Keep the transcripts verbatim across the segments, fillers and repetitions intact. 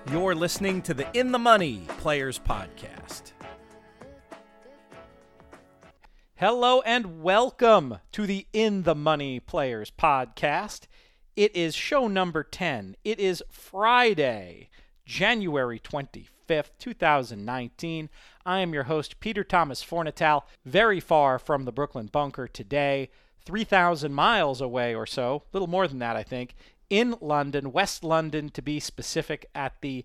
You're listening to the In the Money Players Podcast. Hello and welcome to the In the Money Players Podcast. It is show number ten. It is Friday, January twenty-fifth, twenty nineteen. I am your host, Peter Thomas Fornital, very far from the Brooklyn bunker today, three thousand miles away or so, a little more than that, I think, in London, West London to be specific, at the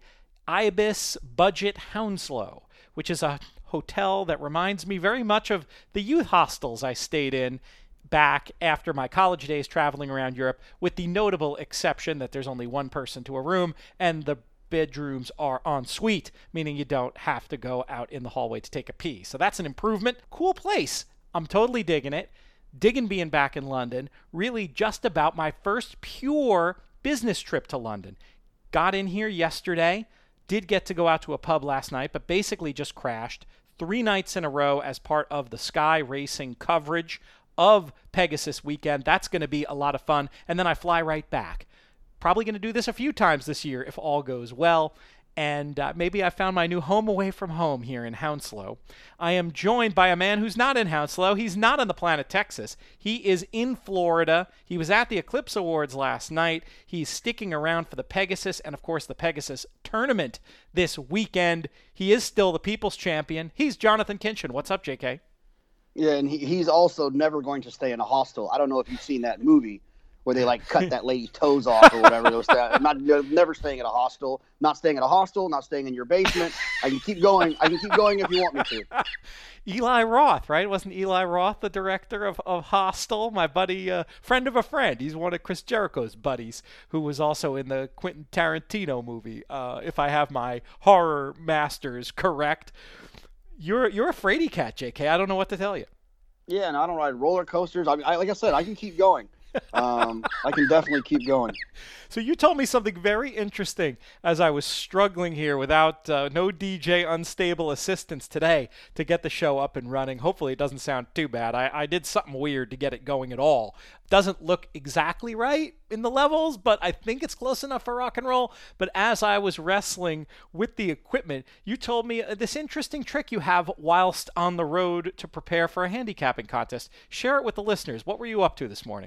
Ibis Budget Hounslow, which is a hotel that reminds me very much of the youth hostels I stayed in back after my college days traveling around Europe, with the notable exception that there's only one person to a room and the bedrooms are en suite, meaning you don't have to go out in the hallway to take a pee. So that's an improvement. Cool place. I'm totally digging it. Digging being back in London. Really just about my first pure business trip to London. Got in here yesterday. Did get to go out to a pub last night, but basically just crashed three nights in a row as part of the Sky Racing coverage of Pegasus weekend. That's going to be a lot of fun. And then I fly right back. Probably going to do this a few times this year if all goes well. And uh, maybe I found my new home away from home here in Hounslow. I am joined by a man who's not in Hounslow. He's not on the planet Texas. He is in Florida. He was at the Eclipse Awards last night. He's sticking around for the Pegasus and, of course, the Pegasus tournament this weekend. He is still the People's Champion. He's Jonathan Kinchin. What's up, J K? Yeah, and he, he's also never going to stay in a hostel. I don't know if you've seen that movie where they like cut that lady's toes off or whatever. Those I'm not never staying at a hostel. Not staying at a hostel. Not staying in your basement. I can keep going. I can keep going if you want me to. Eli Roth, right? Wasn't Eli Roth the director of, of Hostel? My buddy, uh, friend of a friend. He's one of Chris Jericho's buddies, who was also in the Quentin Tarantino movie. Uh, if I have my horror masters correct, you're you're a fraidy cat, J K. I don't know what to tell you. Yeah, and I don't ride roller coasters. I mean, I, like I said, I can keep going. um, I can definitely keep going. So you told me something very interesting as I was struggling here without uh, no D J unstable assistance today to get the show up and running. Hopefully it doesn't sound too bad. I, I did something weird to get it going at all. Doesn't look exactly right in the levels, but I think it's close enough for rock and roll. But as I was wrestling with the equipment, you told me this interesting trick you have whilst on the road to prepare for a handicapping contest. Share it with the listeners. What were you up to this morning?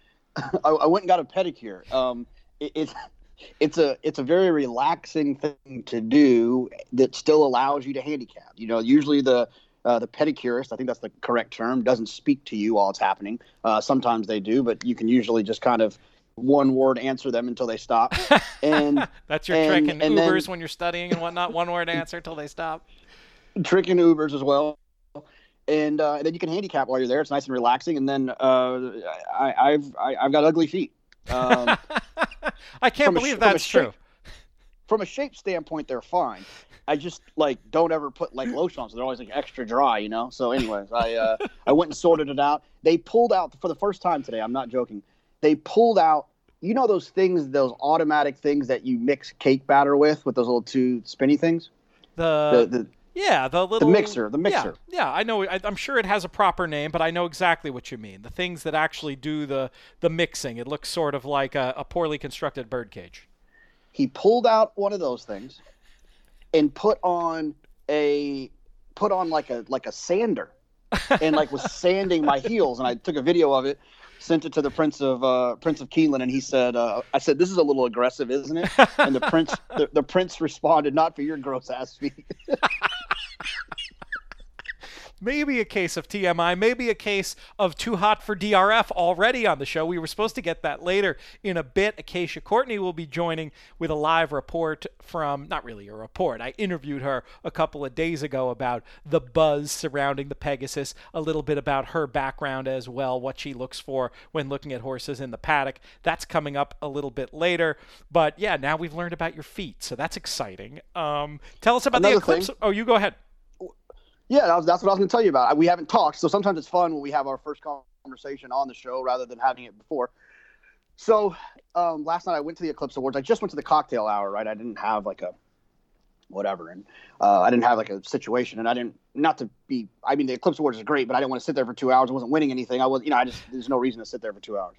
I, I went and got a pedicure. Um, it, it's it's a it's a very relaxing thing to do that still allows you to handicap. You know, usually the uh, the pedicurist, I think that's the correct term, doesn't speak to you while it's happening. Uh, sometimes they do, but you can usually just kind of one word answer them until they stop. And that's your and, trick in and Ubers then, when you're studying and whatnot. One word answer until they stop. Trick in Ubers as well. And uh, then you can handicap while you're there. It's nice and relaxing. And then uh, I, I've I, I've got ugly feet. Um, I can't believe a, that's shape, true. From a shape standpoint, they're fine. I just like don't ever put like lotion on, so they're always like extra dry, you know. So, anyways, I uh, I went and sorted it out. They pulled out for the first time today. I'm not joking. They pulled out. You know those things, those automatic things that you mix cake batter with, with those little two spinny things. The, the, the Yeah, the little the mixer, the mixer. Yeah, yeah I know. I, I'm sure it has a proper name, but I know exactly what you mean. The things that actually do the the mixing. It looks sort of like a, a poorly constructed birdcage. He pulled out one of those things and put on a put on like a like a sander, and like was sanding my heels. And I took a video of it, sent it to the Prince of uh, Prince of Keeneland, and he said, uh, "I said this is a little aggressive, isn't it?" And the prince the, the prince responded, "Not for your gross ass feet." Maybe a case of T M I, maybe a case of Too Hot for D R F already on the show. We were supposed to get that later in a bit. Acacia Courtney will be joining with a live report from, not really a report, I interviewed her a couple of days ago about the buzz surrounding the Pegasus, a little bit about her background as well, what she looks for when looking at horses in the paddock. That's coming up a little bit later. But yeah, now we've learned about your feet, so that's exciting. Um, tell us about Another the Eclipse. thing. Oh, you go ahead. Yeah, that was, that's what I was going to tell you about. We haven't talked, so sometimes it's fun when we have our first conversation on the show rather than having it before. So um, last night I went to the Eclipse Awards. I just went to the cocktail hour, right? I didn't have like a whatever, and uh, I didn't have like a situation, and I didn't not to be. I mean, the Eclipse Awards is great, but I didn't want to sit there for two hours. I wasn't winning anything. I was, you know, I just there's no reason to sit there for two hours.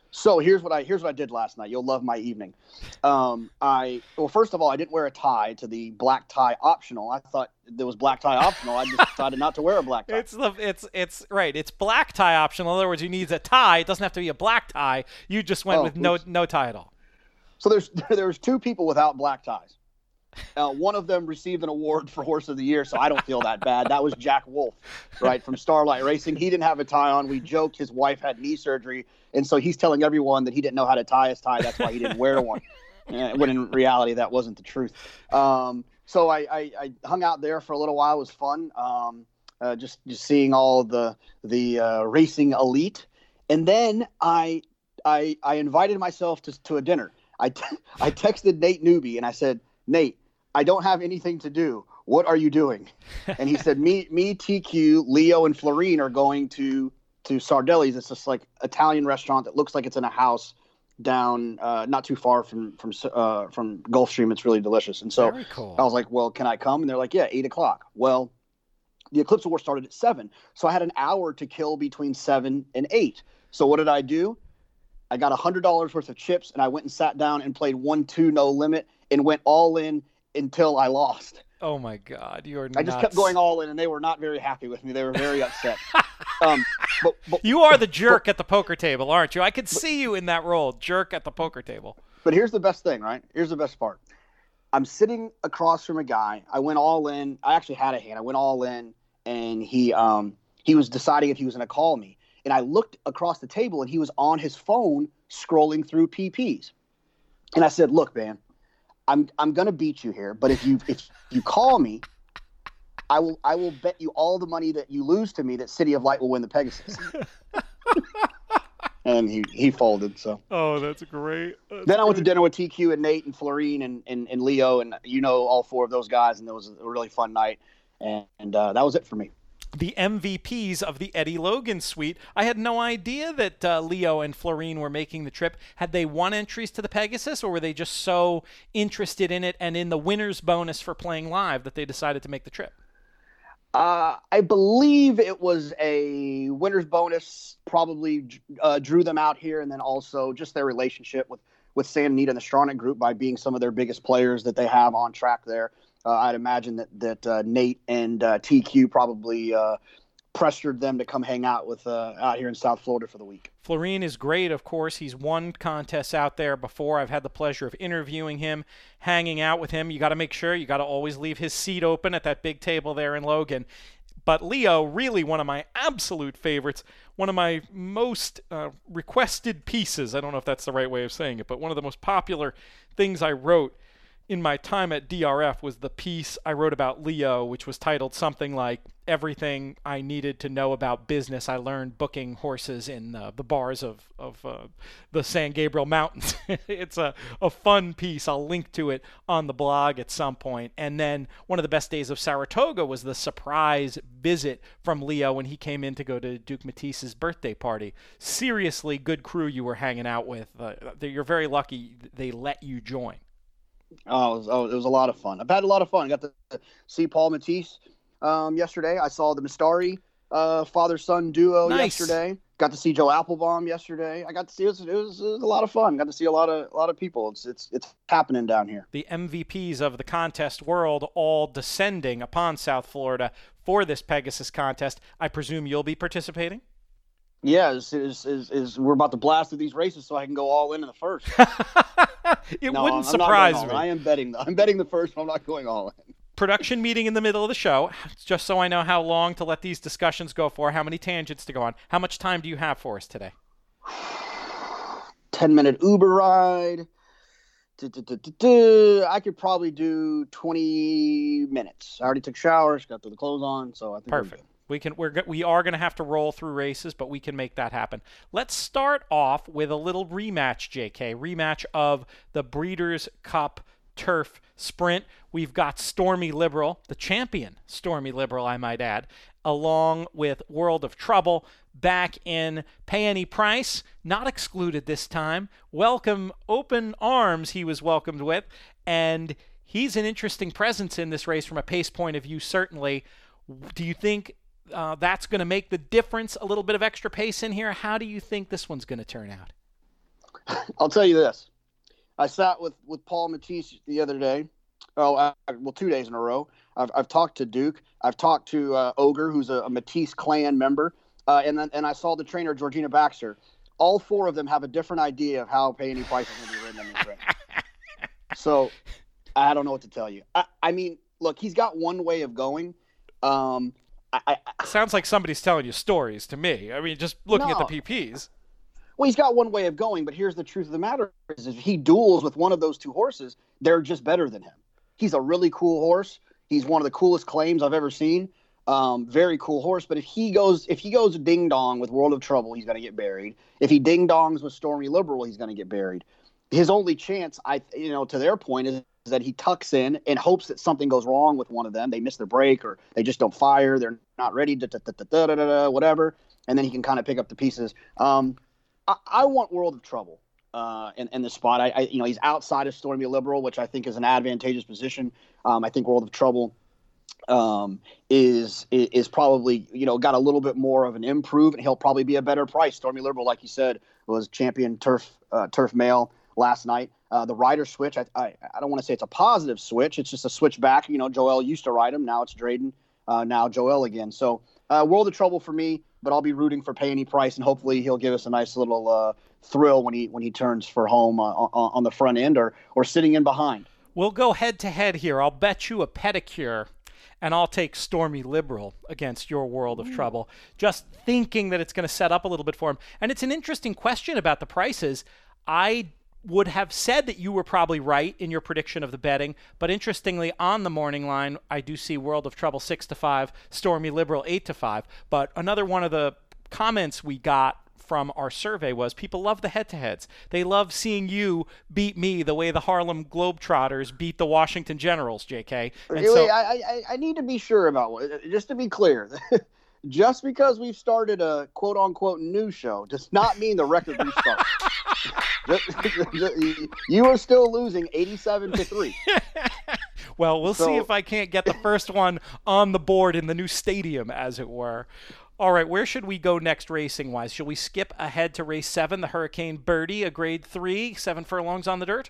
So here's what I here's what I did last night. You'll love my evening. Um, I well, first of all, I didn't wear a tie to the black tie optional. I thought there was black tie optional. I just decided not to wear a black tie. It's the it's it's right. It's black tie optional. In other words, you need a tie. It doesn't have to be a black tie. You just went Oh, with no oops. no tie at all. So there's there's two people without black ties. Uh, one of them received an award for Horse of the Year, so I don't feel that bad. That was Jack Wolf, right, from Starlight Racing. He didn't have a tie on. We joked his wife had knee surgery, and so he's telling everyone that he didn't know how to tie his tie. That's why he didn't wear one. Uh, when in reality, that wasn't the truth. Um, so I, I, I hung out there for a little while. It was fun, um, uh, just just seeing all the the uh, racing elite, and then I I I invited myself to to a dinner. I t- I texted Nate Newby and I said, Nate, I don't have anything to do. What are you doing? And he said, me, me, T Q, Leo, and Florine are going to to Sardelli's. It's this like Italian restaurant that looks like it's in a house down uh, not too far from from uh, from Gulfstream. It's really delicious. And so Very cool. I was like, well, can I come? And they're like, yeah, eight o'clock. Well, the Eclipse War started at seven, so I had an hour to kill between seven and eight. So what did I do? I got one hundred dollars worth of chips, and I went and sat down and played one two no limit and went all in until I lost. Oh, my God. You're I just nuts. kept going all in, and they were not very happy with me. They were very upset. um, but, but, You are the jerk but, at the poker table, aren't you? I could see you in that role, jerk at the poker table. But here's the best thing, right? Here's the best part. I'm sitting across from a guy. I went all in. I actually had a hand. I went all in, and he um, he was deciding if he was going to call me. And I looked across the table, and he was on his phone scrolling through P Ps. And I said, look, man, I'm I'm gonna beat you here, but if you if you call me, I will I will bet you all the money that you lose to me that City of Light will win the Pegasus. And he, he folded. So oh, that's great. That's then I went great. to dinner with T Q and Nate and Florine and, and, and Leo, and you know all four of those guys, and it was a really fun night. And, and uh, that was it for me. The M V Ps of the Eddie Logan suite. I had no idea that uh, Leo and Florine were making the trip. Had they won entries to the Pegasus, or were they just so interested in it and in the winner's bonus for playing live that they decided to make the trip? Uh, I believe it was a winner's bonus, probably uh, drew them out here, and then also just their relationship with, with Sam Need and the Stronach Group by being some of their biggest players that they have on track there. Uh, I'd imagine that that uh, Nate and uh, T Q probably uh, pressured them to come hang out with uh, out here in South Florida for the week. Florine is great, of course. He's won contests out there before. I've had the pleasure of interviewing him, hanging out with him. You got to make sure you got to always leave his seat open at that big table there in Logan. But Leo, really one of my absolute favorites, one of my most uh, requested pieces. I don't know if that's the right way of saying it, but one of the most popular things I wrote in my time at D R F was the piece I wrote about Leo, which was titled something like Everything I Needed to Know About Business I Learned Booking Horses in uh, the Bars of, of uh, the San Gabriel Mountains. It's a, a fun piece. I'll link to it on the blog at some point. And then one of the best days of Saratoga was the surprise visit from Leo when he came in to go to Duke Matisse's birthday party. Seriously good crew you were hanging out with. Uh, you're very lucky they let you join. Oh it, was, oh, it was a lot of fun. I've had a lot of fun. I got to see Paul Matisse um, yesterday. I saw the Mistari uh, father-son duo nice. yesterday. Got to see Joe Applebaum yesterday. I got to see it was, it was, it was a lot of fun. Got to see a lot of a lot of people. It's it's it's happening down here. The M V Ps of the contest world all descending upon South Florida for this Pegasus contest. I presume you'll be participating? Yeah, is is is, is we're about to blast through these races so I can go all in in the first. It no, wouldn't I'm surprise not me. I am betting. I'm betting the first. I'm not going all in. Production meeting in the middle of the show, just so I know how long to let these discussions go for, how many tangents to go on. How much time do you have for us today? ten minute Uber ride. Du, du, du, du, du. I could probably do twenty minutes. I already took showers, got the clothes on, so I think perfect. We're good. We can we're we are going to have to roll through races, but we can make that happen. Let's start off with a little rematch, J K. Rematch of the Breeders' Cup Turf Sprint. We've got Stormy Liberal, the champion Stormy Liberal, I might add, along with World of Trouble, back in Pay Any Price, not excluded this time. Welcome, open arms he was welcomed with, and he's an interesting presence in this race from a pace point of view, certainly. Do you think uh, that's going to make the difference, a little bit of extra pace in here? How do you think this one's going to turn out? I'll tell you this. I sat with, with Paul Matisse the other day. Oh, I, well, two days in a row. I've, I've talked to Duke. I've talked to uh, Ogre, who's a, a Matisse clan member. Uh, and then and I saw the trainer, Georgina Baxter. All four of them have a different idea of how Payne Price is going to be written in this ring. So I don't know what to tell you. I, I mean, look, he's got one way of going. Um, I, I, Sounds like somebody's telling you stories to me. I mean, just looking no. at the P Ps. Well, he's got one way of going, but here's the truth of the matter: is if he duels with one of those two horses, they're just better than him. He's a really cool horse. He's one of the coolest claims I've ever seen. Um, very cool horse. But if he goes, if he goes ding dong with World of Trouble, he's going to get buried. If he ding dongs with Stormy Liberal, he's going to get buried. His only chance, I, you know, to their point, is that he tucks in and hopes that something goes wrong with one of them. They miss their break, or they just don't fire. They're not ready. Da, da, da, da, da, da, da, whatever. And then he can kind of pick up the pieces. Um, I, I want World of Trouble uh, in, in the spot. I, I, you know, he's outside of Stormy Liberal, which I think is an advantageous position. Um, I think World of Trouble um, is, is is probably, you know, got a little bit more of an improve, and he'll probably be a better price. Stormy Liberal, like you said, was champion turf uh, turf male last night. Uh, the rider switch, I, I I don't want to say it's a positive switch. It's just a switch back. You know, Joel used to ride him. Now it's Drayden. Uh, now Joel again. So uh, World of Trouble for me, but I'll be rooting for Payne Price, and hopefully he'll give us a nice little uh, thrill when he when he turns for home uh, on, on the front end or or sitting in behind. We'll go head to head here. I'll bet you a pedicure, and I'll take Stormy Liberal against your World of Trouble, just thinking that it's going to set up a little bit for him. And it's an interesting question about the prices. I would have said that you were probably right in your prediction of the betting, but interestingly, on the morning line, I do see World of Trouble six to five, Stormy Liberal eight to five. But another one of the comments we got from our survey was people love the head-to-heads. They love seeing you beat me the way the Harlem Globetrotters beat the Washington Generals, J K. And Really, so, I, I I need to be sure about what. Just to be clear, just because we've started a quote-unquote news show does not mean the record restarts. You are still losing eighty-seven to three. Well, we'll So- see if I can't get the first one on the board in the new stadium, as it were. All right, where should we go next racing-wise? Shall we skip ahead to race seven, the Hurricane Birdie, a grade three, seven furlongs on the dirt?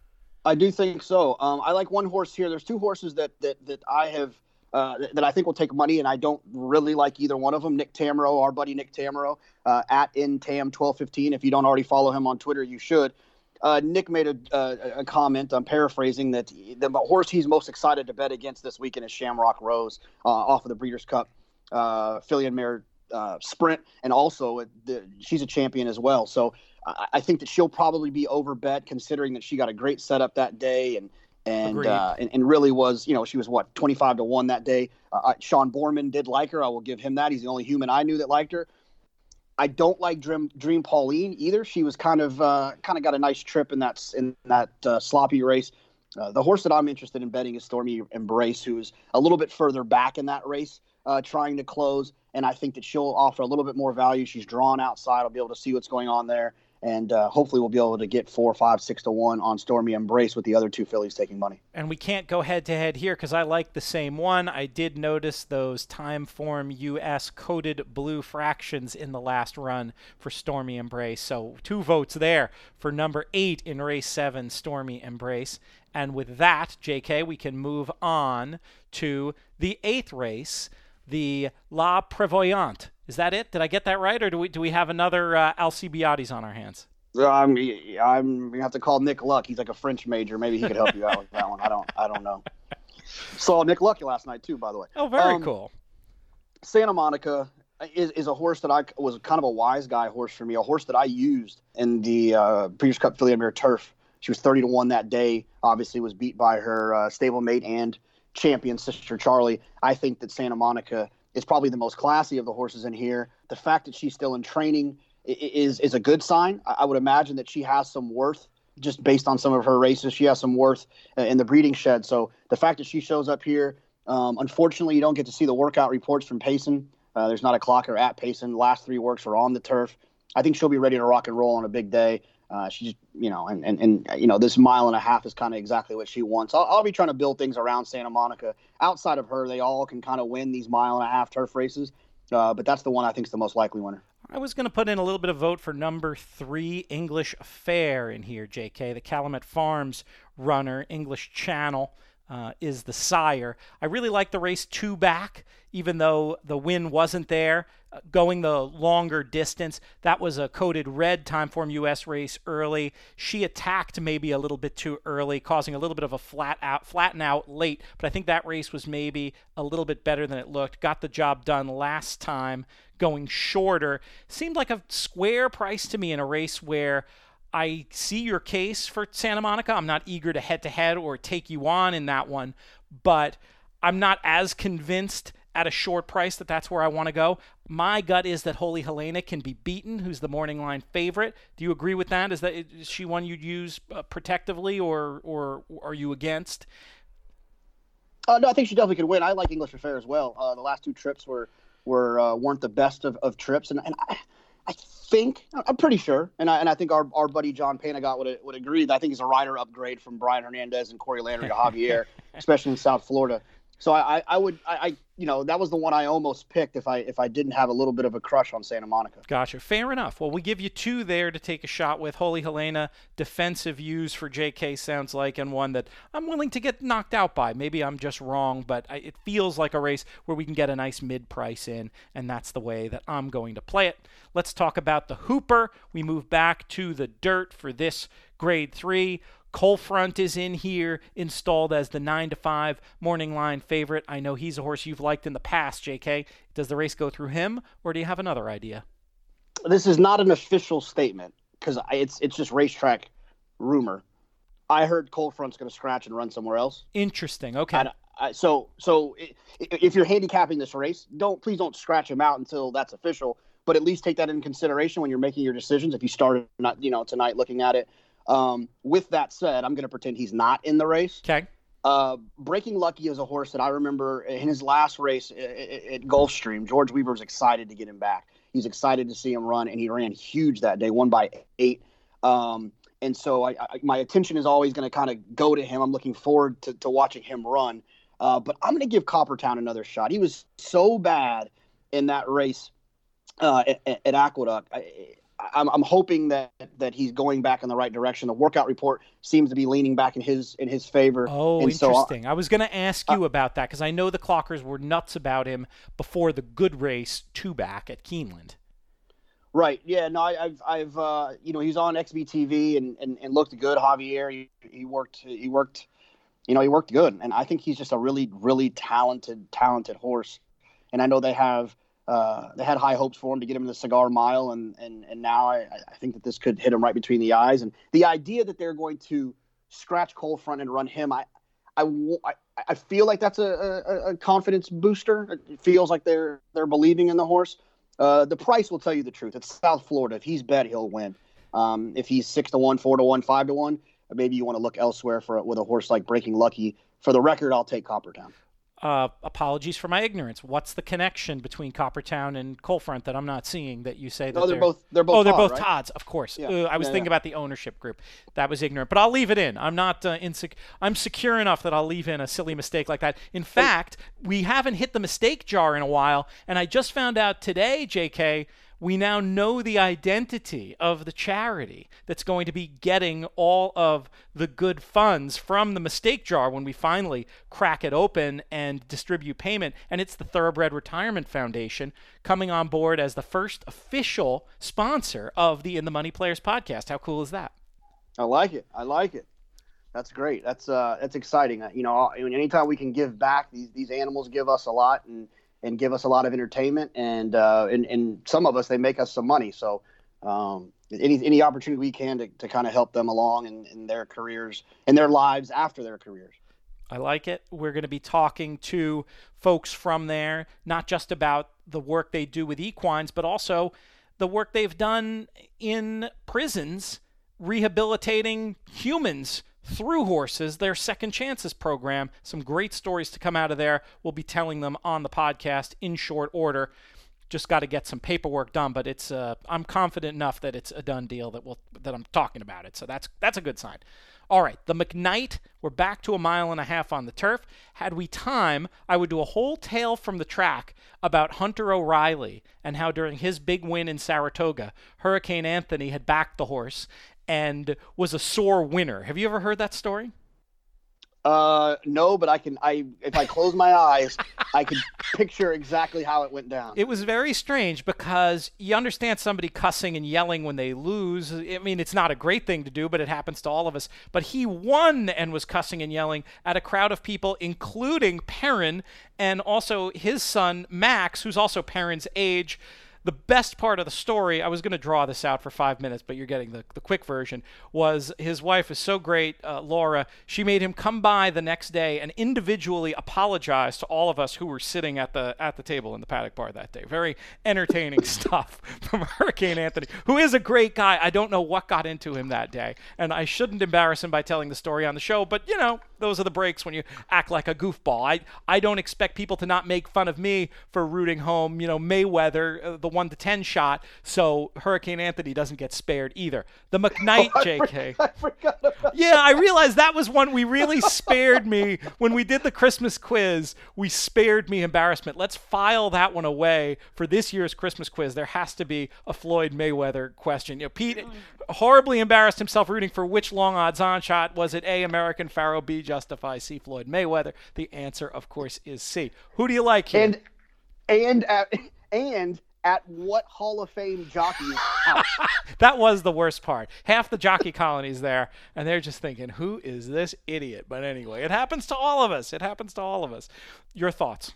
I do think so. Um, I like one horse here. There's two horses that that that I have uh, that I think will take money, and I don't really like either one of them. Nick Tamero, our buddy Nick Tamero, uh, at Intam twelve fifteen. If you don't already follow him on Twitter, you should. Uh, Nick made a, a, a comment, I'm paraphrasing, that the horse he's most excited to bet against this weekend is Shamrock Rose uh, off of the Breeders' Cup uh, filly and mare uh, sprint, and also uh, the, she's a champion as well. So I, I think that she'll probably be overbet, considering that she got a great setup that day, and and, uh, and and really was, you know, she was what, twenty-five to one that day. Uh, Sean Borman did like her. I will give him that. He's the only human I knew that liked her. I don't like Dream, Dream Pauline either. She was kind of uh, kind of got a nice trip in that in that uh, sloppy race. Uh, the horse that I'm interested in betting is Stormy Embrace, who's a little bit further back in that race, uh, trying to close. And I think that she'll offer a little bit more value. She's drawn outside. I'll be able to see what's going on there. And uh, hopefully we'll be able to get four, five, six to one on Stormy Embrace with the other two fillies taking money. And we can't go head-to-head here because I like the same one. I did notice those Time Form U S coded blue fractions in the last run for Stormy Embrace. So two votes there for number eight in race seven, Stormy Embrace. And with that, J K, we can move on to the eighth race, the La Prevoyante. Is that it? Did I get that right, or do we do we have another uh, Alcibiades on our hands? I'm I'm gonna have to call Nick Luck. He's like a French major. Maybe he could help you out with that one. I don't I don't know. Saw Nick Luck last night too, by the way. Oh, very um, cool. Santa Monica is is a horse that I was kind of a wise guy horse for me. A horse that I used in the uh, Breeders' Cup Filly and Mare Turf. She was thirty to one that day. Obviously, was beat by her uh, stablemate and champion sister Charlie. I think that Santa Monica is probably the most classy of the horses in here. The fact that she's still in training is is a good sign. I would imagine that she has some worth just based on some of her races. She has some worth in the breeding shed. So the fact that she shows up here, um, unfortunately, you don't get to see the workout reports from Payson. Uh, there's not a clocker at Payson. Last three works were on the turf. I think she'll be ready to rock and roll on a big day. Uh, she just, you know, and, and, and, you know, this mile and a half is kind of exactly what she wants. I'll, I'll be trying to build things around Santa Monica. Outside of her, they all can kind of win these mile and a half turf races. Uh, but that's the one I think is the most likely winner. I was going to put in a little bit of vote for number three, English Affair, in here, J K. The Calumet Farms runner, English Channel, uh, is the sire. I really like the race two back, even though the win wasn't there. Uh, going the longer distance, that was a coded red Timeform U S race early. She attacked maybe a little bit too early, causing a little bit of a flat out, flatten out late. But I think that race was maybe a little bit better than it looked. Got the job done last time, going shorter. Seemed like a square price to me in a race where I see your case for Santa Monica. I'm not eager to head-to-head or take you on in that one, but I'm not as convinced at a short price that that's where I want to go. My gut is that Holy Helena can be beaten, who's the morning line favorite. Do you agree with that? Is that is she one you'd use uh, protectively, or or are you against? Uh, no, I think she definitely could win. I like English Affair as well. Uh, the last two trips were were uh, weren't the best of, of trips, and and I, I think I'm pretty sure, and I and I think our, our buddy John Panagot would would agree that I think he's a rider upgrade from Brian Hernandez and Corey Landry to Javier, especially in South Florida. So I, I would I, I you know that was the one I almost picked if I if I didn't have a little bit of a crush on Santa Monica. Gotcha. Fair enough. Well, we give you two there to take a shot with. Holy Helena, defensive use for J K sounds like, and one that I'm willing to get knocked out by. Maybe I'm just wrong, but I, it feels like a race where we can get a nice mid-price in, and that's the way that I'm going to play it. Let's talk about the Hooper. We move back to the dirt for this grade three. Coal Front is in here, installed as the nine to five morning line favorite. I know he's a horse you've liked in the past, J K. Does the race go through him, or do you have another idea? This is not an official statement because it's it's just racetrack rumor. I heard Coal Front's going to scratch and run somewhere else. Interesting. Okay. I, I, so so if you're handicapping this race, don't please don't scratch him out until that's official. But at least take that into consideration when you're making your decisions. If you started not you know tonight looking at it. Um, with that said, I'm going to pretend he's not in the race. Okay. Uh, Breaking Lucky is a horse that I remember in his last race at, at Gulfstream. George Weaver was excited to get him back. He's excited to see him run, and he ran huge that day, won by eight. Um, and so I, I, my attention is always going to kind of go to him. I'm looking forward to, to watching him run. Uh, but I'm going to give Coppertown another shot. He was so bad in that race uh, at, at Aqueduct. I, I'm, I'm hoping that that he's going back in the right direction. The workout report seems to be leaning back in his in his favor. Oh, and interesting. So, I was going to ask you uh, about that because I know the clockers were nuts about him before the good race two back at Keeneland. Right. Yeah. No. I, I've I've uh, you know he's on X B T V and, and, and looked good. Javier. He, he worked. He worked. You know he worked good, and I think he's just a really really talented talented horse. And I know they have. Uh, they had high hopes for him to get him in the Cigar Mile, and and and now I, I think that this could hit him right between the eyes. And the idea that they're going to scratch Coal Front and run him, I I, I feel like that's a, a, a confidence booster. It feels like they're they're believing in the horse. Uh, the price will tell you the truth. It's South Florida. If he's bet, he'll win. Um, if he's six to one, four to one, five to one, maybe you want to look elsewhere for with a horse like Breaking Lucky. For the record, I'll take Coppertown. Uh, apologies for my ignorance. What's the connection between Coppertown and Coal Front that I'm not seeing that you say that no, they're, they're both they're both Oh, they're Todd, both right? Todds, of course. Yeah. Uh, I was yeah, thinking yeah. about the ownership group. That was ignorant, but I'll leave it in. I'm not uh, insec- I'm secure enough that I'll leave in a silly mistake like that. In fact, we haven't hit the mistake jar in a while, and I just found out today, J K, we now know the identity of the charity that's going to be getting all of the good funds from the mistake jar when we finally crack it open and distribute payment. And it's the Thoroughbred Retirement Foundation coming on board as the first official sponsor of the In the Money Players podcast. How cool is that? I like it. I like it. That's great. That's uh, that's exciting. You know, I mean, anytime we can give back, these these animals give us a lot, and and give us a lot of entertainment, and uh, and, and some of us, they make us some money. So um, any any opportunity we can to, to kind of help them along in, in their careers and their lives after their careers. I like it. We're going to be talking to folks from there, not just about the work they do with equines, but also the work they've done in prisons, rehabilitating humans through horses, their Second Chances program. Some great stories to come out of there. We'll be telling them on the podcast in short order. Just got to get some paperwork done, but it's uh, I'm confident enough that it's a done deal that we'll that I'm talking about it. So that's that's a good sign. All right, the McKnight, we're back to a mile and a half on the turf. Had we time, I would do a whole tale from the track about Hunter O'Reilly and how during his big win in Saratoga, Hurricane Anthony had backed the horse and was a sore winner. Have you ever heard that story? Uh, no, but I can, I, if I close my eyes, I can picture exactly how it went down. It was very strange because you understand somebody cussing and yelling when they lose. I mean, it's not a great thing to do, but it happens to all of us. But he won and was cussing and yelling at a crowd of people, including Perrin and also his son, Max, who's also Perrin's age. The best part of the story, I was going to draw this out for five minutes, but you're getting the, the quick version, was his wife is so great, uh, Laura. She made him come by the next day and individually apologize to all of us who were sitting at the at the table in the paddock bar that day. Very entertaining stuff from Hurricane Anthony, who is a great guy. I don't know what got into him that day, and I shouldn't embarrass him by telling the story on the show, but, you know, those are the breaks when you act like a goofball. I, I don't expect people to not make fun of me for rooting home, you know, Mayweather, uh, the one to ten shot, so Hurricane Anthony doesn't get spared either. The McKnight, oh, I J K. Forgot, I forgot about Yeah, I realized that was one we really spared me when we did the Christmas quiz. We spared me embarrassment. Let's file that one away for this year's Christmas quiz. There has to be a Floyd Mayweather question. You know, Pete horribly embarrassed himself rooting for which long odds on shot. Was it A, American Pharoah, B, Justify, C, Floyd Mayweather? The answer, of course, is C. Who do you like here? And and at, and at what Hall of Fame jockey's house? That was the worst part. Half the jockey colony's there, and they're just thinking, who is this idiot? But anyway, it happens to all of us. It happens to all of us. Your thoughts?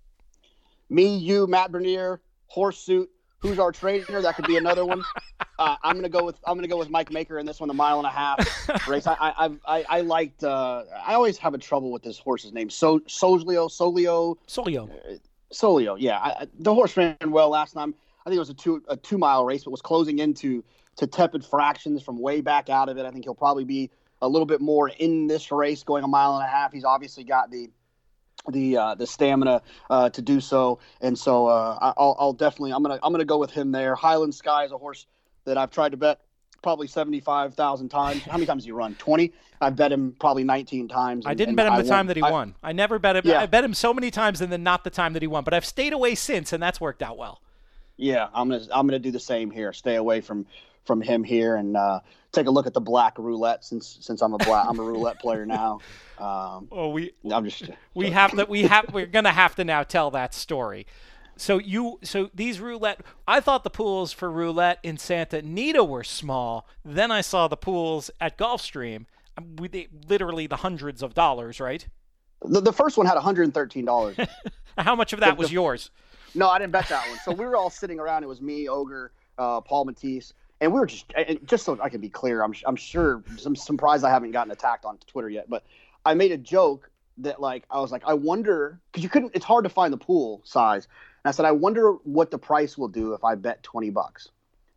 Me, you, Matt Bernier, horse suit. Who's our trainer? That could be another one. Uh, I'm gonna go with I'm gonna go with Mike Maker in this one, the mile and a half race. I I I, I liked. Uh, I always have a trouble with this horse's name. So Solio Solio Solio. Uh, Solio. Yeah, I, the horse ran well last time. I think it was a two a two mile race, but was closing into to tepid fractions from way back out of it. I think he'll probably be a little bit more in this race, going a mile and a half. He's obviously got the the uh, the stamina uh, to do so, and so uh, I'll, I'll definitely I'm gonna I'm gonna go with him there. Highland Sky is a horse that I've tried to bet probably seventy-five thousand times. How many times did he run? twenty. I've bet him probably nineteen times. And, I didn't bet him I the time won. that he I, won. I never bet him. Yeah. I bet him so many times and then not the time that he won. But I've stayed away since, and that's worked out well. Yeah, I'm gonna I'm gonna do the same here. Stay away from from him here and uh, take a look at the black roulette since since I'm a black I'm a roulette player now. Um, oh, we I'm just we have to we have we're gonna have to now tell that story. So you so these roulette. I thought the pools for roulette in Santa Anita were small. Then I saw the pools at Gulfstream. We they, literally the hundreds of dollars, right? The, the first one had one hundred thirteen dollars. How much of that the, was the, yours? No, I didn't bet that one. So we were all sitting around. It was me, Ogre, uh, Paul Matisse, and we were just and just so I can be clear. I'm I'm sure I'm surprised I haven't gotten attacked on Twitter yet, but I made a joke that like I was like I wonder because you couldn't. It's hard to find the pool size, and I said I wonder what the price will do if I bet twenty bucks.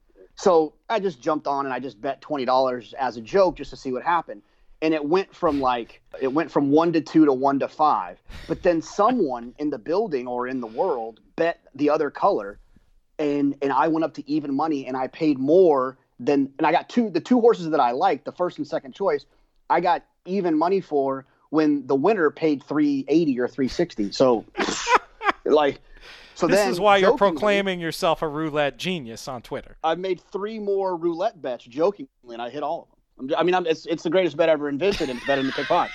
So I just jumped on and I just bet twenty dollars as a joke just to see what happened. And it went from like it went from one to two to one to five. But then someone in the building or in the world bet the other color, and and I went up to even money and I paid more than and I got two the two horses that I liked, the first and second choice, I got even money for when the winner paid three eighty or three sixty. So like so this then is why you're jokingly, proclaiming yourself a roulette genius on Twitter. I made three more roulette bets jokingly and I hit all of them. I mean, I'm, it's it's the greatest bet ever invented, and it's better than the pick five.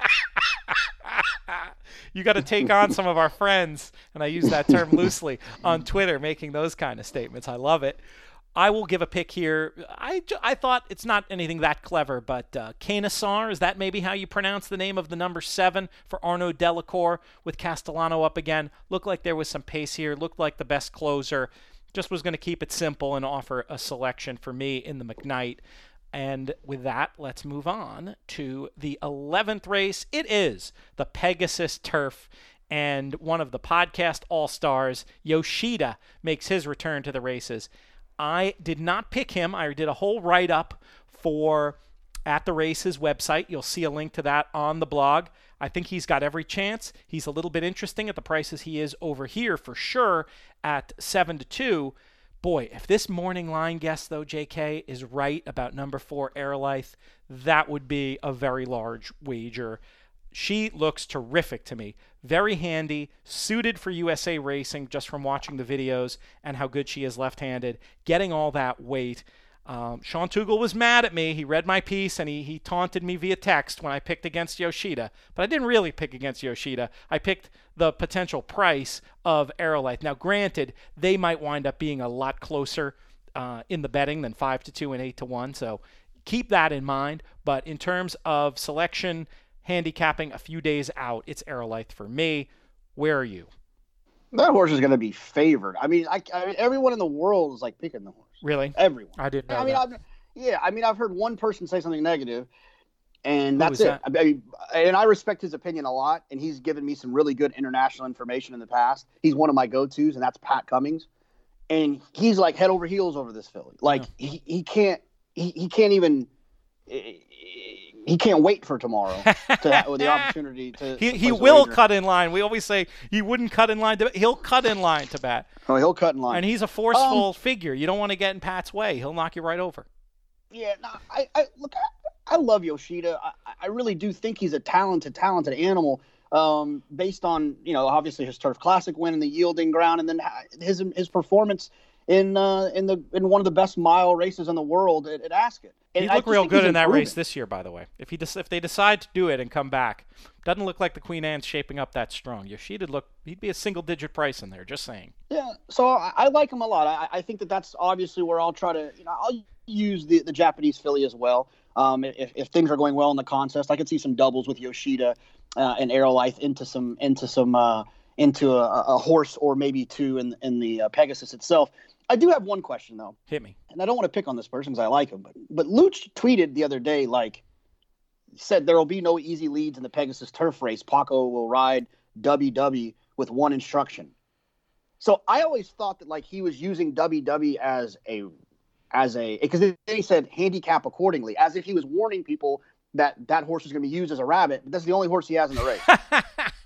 You got to take on some of our friends, and I use that term loosely, on Twitter, making those kind of statements. I love it. I will give a pick here. I, I thought it's not anything that clever, but uh, Canisar, is that maybe how you pronounce the name of the number seven for Arnaud Delacour with Castellano up again? Looked like there was some pace here. Looked like the best closer. Just was going to keep it simple and offer a selection for me in the McKnight. And with that, let's move on to the eleventh race. It is the Pegasus Turf, and one of the podcast all-stars, Yoshida, makes his return to the races. I did not pick him. I did a whole write-up for At the Races website. You'll see a link to that on the blog. I think he's got every chance. He's a little bit interesting at the prices he is over here for sure at seven to two. boy, if this morning line guess, though, J K, is right about number four, Aerolith, that would be a very large wager. She looks terrific to me. Very handy, suited for U S A Racing just from watching the videos and how good she is left-handed, getting all that weight. Um, Sean Tugel was mad at me. He read my piece and he, he taunted me via text when I picked against Yoshida. But I didn't really pick against Yoshida. I picked the potential price of Aerolith. Now, granted, they might wind up being a lot closer uh, in the betting than five to two and eight to one. So keep that in mind. But in terms of selection, handicapping a few days out, it's Aerolith for me. Where are you? That horse is going to be favored. I mean, I, I mean, everyone in the world is like picking the horse. Really? Everyone. I didn't know I mean, that. I've, yeah. I mean, I've heard one person say something negative, and that's was it. that? I mean, and I respect his opinion a lot, and he's given me some really good international information in the past. He's one of my go-tos, and that's Pat Cummings, and he's like head over heels over this filly. Like Yeah. he, he can't he, he can't even he can't wait for tomorrow to have the opportunity to. He to he place a will wager. cut in line. We always say he wouldn't cut in line to bet. He'll cut in line to bet. Oh, he'll cut in line. And he's a forceful Um, figure. You don't want to get in Pat's way. He'll knock you right over. Yeah, no, I, I look. I, I love Yoshida. I, I really do think he's a talented, talented animal. Um, based on you know, obviously his Turf Classic win in the yielding ground, and then his his performance in uh, in the in one of the best mile races in the world at, at Ascot. And He I looked just real think good he's in that improving. race this year, by the way. If he des- if they decide to do it and come back, doesn't look like the Queen Anne's shaping up that strong. Yoshida look he'd be a single digit price in there. Just saying. Yeah, so I, I like him a lot. I, I think that that's obviously where I'll try to, you know, I'll use the, the Japanese filly as well. Um, if, if things are going well in the contest, I could see some doubles with Yoshida uh, and Aerolith into some into some uh, into a, a horse or maybe two in in the uh, Pegasus itself. I do have one question though, Hit me. and I don't want to pick on this person because I like him, but but Luch tweeted the other day like said there will be no easy leads in the Pegasus turf race. Paco will ride W W with one instruction. So I always thought that like he was using W W as a as a because then he said handicap accordingly, as if he was warning people that that horse is going to be used as a rabbit. But that's the only horse he has in the race.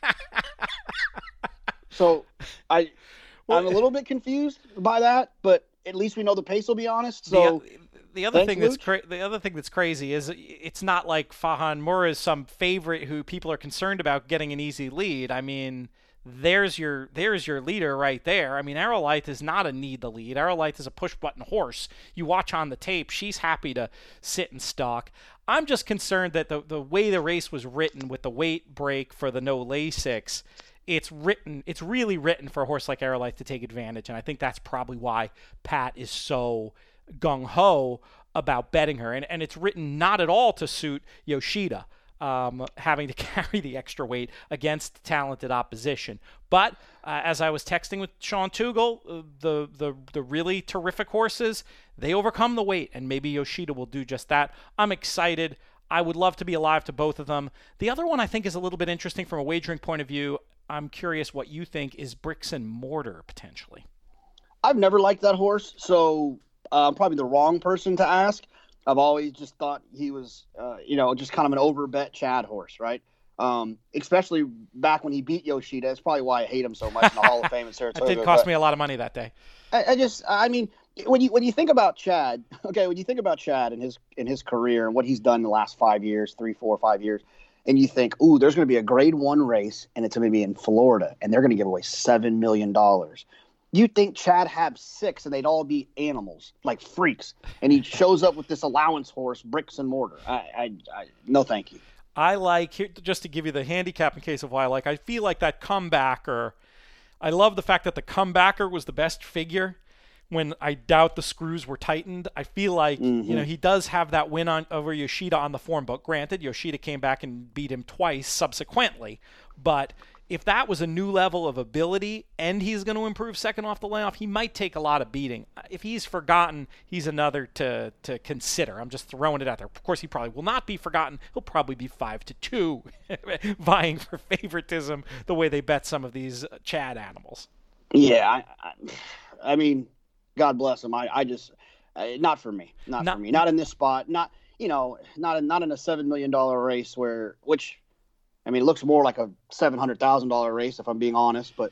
So I I'm a little bit confused by that, but at least we know the pace will be honest. So the, the other thanks, thing that's Luch. cra- the other thing that's crazy is it's not like Fahan Mura is some favorite who people are concerned about getting an easy lead. I mean, there's your there's your leader right there. I mean, Aerolith is not a need the lead. Aerolith is a push button horse. You watch on the tape, she's happy to sit and stalk. I'm just concerned that the the way the race was written with the weight break for the no Lasix, it's written it's really written for a horse like Aerolith to take advantage, and I think that's probably why Pat is so gung-ho about betting her. And and it's written not at all to suit Yoshida. Um, having to carry the extra weight against talented opposition. But uh, as I was texting with Sean Tugel, uh, the, the the really terrific horses, they overcome the weight, and maybe Yoshida will do just that. I'm excited. I would love to be alive to both of them. The other one I think is a little bit interesting from a wagering point of view. I'm curious what you think is Bricks and Mortar, potentially. I've never liked that horse, so uh, I'm probably the wrong person to ask. I've always just thought he was, uh, you know, just kind of an overbet Chad horse, right? Um, especially back when he beat Yoshida. That's probably why I hate him so much in the Hall of Fame in Saratoga. That did cost but me a lot of money that day. I, I just, I mean, when you when you think about Chad, okay, when you think about Chad and his in his career and what he's done in the last five years, three, four, five years, and you think, ooh, there's going to be a Grade One race, and it's going to be in Florida, and they're going to give away seven million dollars. You'd think Chad had six and they'd all be animals, like freaks. And he shows up with this allowance horse, Bricks and Mortar. I, I, I no, thank you. I like, here, just to give you the handicap in case of why I like, I feel like that comebacker, I love the fact that the comebacker was the best figure when I doubt the screws were tightened. I feel like, Mm-hmm. you know, he does have that win on over Yoshida on the form book. Granted, Yoshida came back and beat him twice subsequently, but if that was a new level of ability and he's going to improve second off the layoff, he might take a lot of beating. If he's forgotten, he's another to to consider. I'm just throwing it out there. Of course, he probably will not be forgotten. He'll probably be five to two, vying for favoritism the way they bet some of these Chad animals. Yeah, I, I, I mean, God bless him. I, I just, uh, not for me. Not, Not- for me. Not in this spot. Not, you know, not in, not in a seven million dollars race where, which, I mean, it looks more like a seven hundred thousand dollars race if I'm being honest, but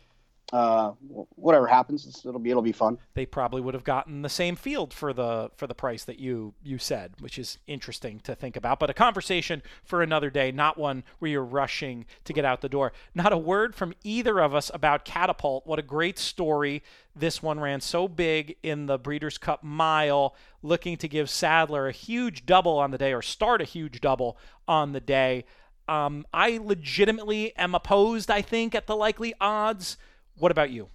uh, whatever happens, it's, it'll be it'll be fun. They probably would have gotten the same field for the for the price that you you said, which is interesting to think about. But a conversation for another day, not one where you're rushing to get out the door. Not a word from either of us about Catapult. What a great story. This one ran so big in the Breeders' Cup Mile, looking to give Sadler a huge double on the day, or start a huge double on the day. Um, I legitimately am opposed, I think, at the likely odds. What about you?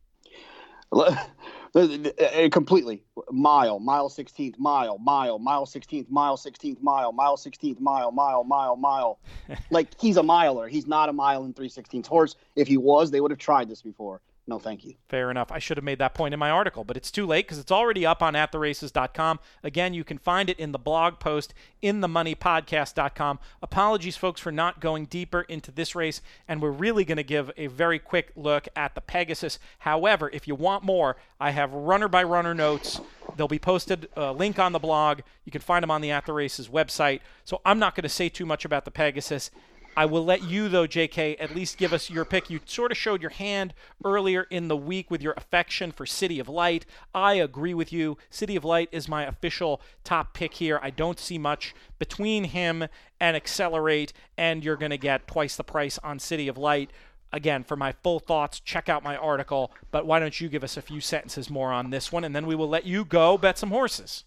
Completely. Mile, mile sixteenth, mile, mile, mile sixteenth, mile sixteenth, mile, mile sixteenth, mile, mile, mile, mile. Like, he's a miler. He's not a mile and three sixteenths horse. If he was, they would have tried this before. No, thank you. Fair enough. I should have made that point in my article, but it's too late because it's already up on at the races dot com. Again, you can find it in the blog post in the money podcast dot com. Apologies, folks, for not going deeper into this race, and we're really going to give a very quick look at the Pegasus. However, if you want more, I have runner-by-runner notes. They'll be posted, a link on the blog. You can find them on the At The Races website. So I'm not going to say too much about the Pegasus. I will let you, though, J K, at least give us your pick. You sort of showed your hand earlier in the week with your affection for City of Light. I agree with you. City of Light is my official top pick here. I don't see much between him and Accelerate, and you're going to get twice the price on City of Light. Again, for my full thoughts, check out my article, but why don't you give us a few sentences more on this one, and then we will let you go bet some horses.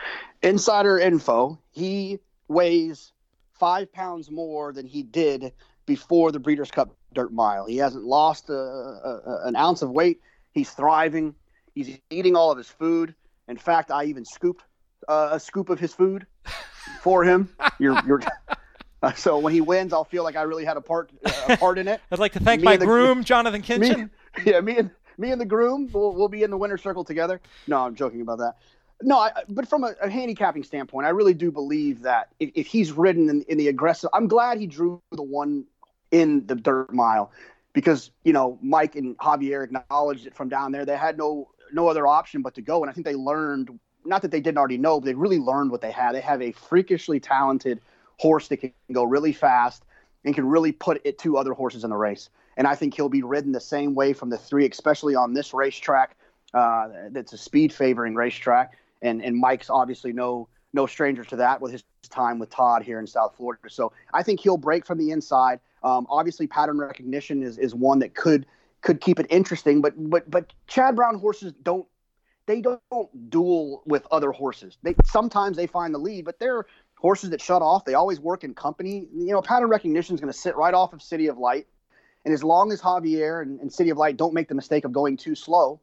Insider info, he weighs five pounds more than he did before the Breeders' Cup Dirt Mile. He hasn't lost a, a, an ounce of weight. He's thriving. He's eating all of his food. In fact, I even scooped uh, a scoop of his food for him. You're, you're, uh, so when he wins, I'll feel like I really had a part uh, a part in it. I'd like to thank me my the, groom, Jonathan Kinchin. Me, yeah, me and me and the groom, we'll, we'll be in the winner's circle together. No, I'm joking about that. No, I, but from a, a handicapping standpoint, I really do believe that if, if he's ridden in, in the aggressive, I'm glad he drew the one in the Dirt Mile, because, you know, Mike and Javier acknowledged it from down there. They had no no other option but to go, and I think they learned, not that they didn't already know, but they really learned what they had. They have a freakishly talented horse that can go really fast and can really put it to other horses in the race, and I think he'll be ridden the same way from the three, especially on this racetrack. Uh, that's a speed favoring racetrack. And and Mike's obviously no no stranger to that with his time with Todd here in South Florida. So I think he'll break from the inside. Um, obviously, pattern recognition is, is one that could could keep it interesting. But but but Chad Brown horses don't they don't duel with other horses. They sometimes they find the lead, but they're horses that shut off. They always work in company. You know, pattern recognition is going to sit right off of City of Light, and as long as Javier and, and City of Light don't make the mistake of going too slow.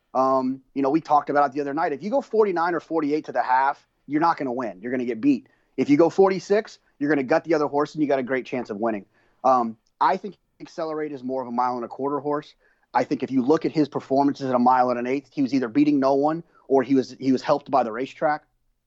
Um, you know, we talked about it the other night. If you go forty-nine or forty-eight to the half, you're not going to win. You're going to get beat. If you go forty-six, you're going to gut the other horse, and you got a great chance of winning. Um, I think Accelerate is more of a mile and a quarter horse. I think if you look at his performances at a mile and an eighth, he was either beating no one or he was he was helped by the racetrack.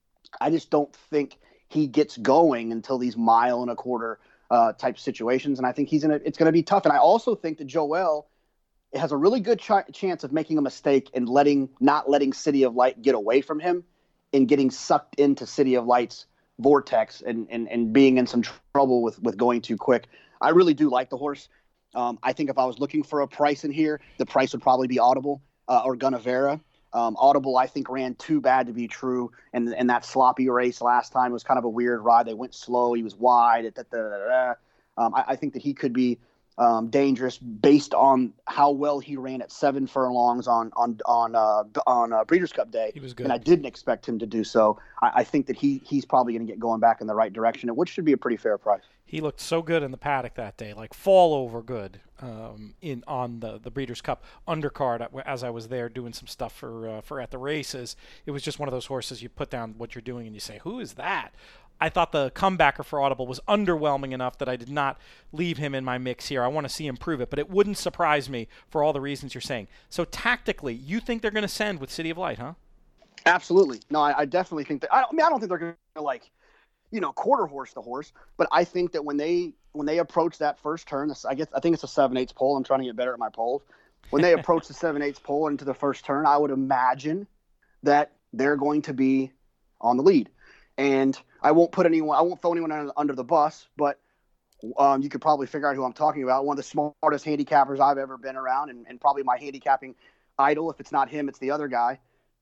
I just don't think he gets going until these mile and a quarter uh, type situations, and I think he's in a, it's going to be tough. And I also think that Joel has a really good ch- chance of making a mistake and letting not letting City of Light get away from him and getting sucked into City of Light's vortex and and, and being in some trouble with, with going too quick. I really do like the horse. Um, I think if I was looking for a price in here, the price would probably be Audible uh, or Gunnevera. Um, Audible, I think, ran too bad to be true, and and that sloppy race last time was kind of a weird ride. They went slow. He was wide. Da, da, da, da. Um, I, I think that he could be Um, dangerous based on how well he ran at seven furlongs on on on uh, on uh, Breeders' Cup Day. He was good, and I didn't expect him to do so. I, I think that he he's probably going to get going back in the right direction, which should be a pretty fair price. He looked so good in the paddock that day, like fall over good um, in on the, the Breeders' Cup undercard. As I was there doing some stuff for uh, for At The Races, it was just one of those horses you put down what you're doing and you say, who is that? I thought the comebacker for Audible was underwhelming enough that I did not leave him in my mix here. I want to see him prove it, but it wouldn't surprise me for all the reasons you're saying. So tactically, you think they're going to send with City of Light, huh? Absolutely. No, I, I definitely think that. I, I mean, I don't think they're going to like, you know, quarter horse the horse, but I think that when they when they approach that first turn, this, I guess I think it's a seven eighths pole. I'm trying to get better at my polls. When they approach the seven eighths pole into the first turn, I would imagine that they're going to be on the lead. And I won't put anyone, I won't throw anyone under the bus, but Um, you could probably figure out who I'm talking about. One of the smartest handicappers I've ever been around, and, and probably my handicapping idol. If it's not him, it's the other guy.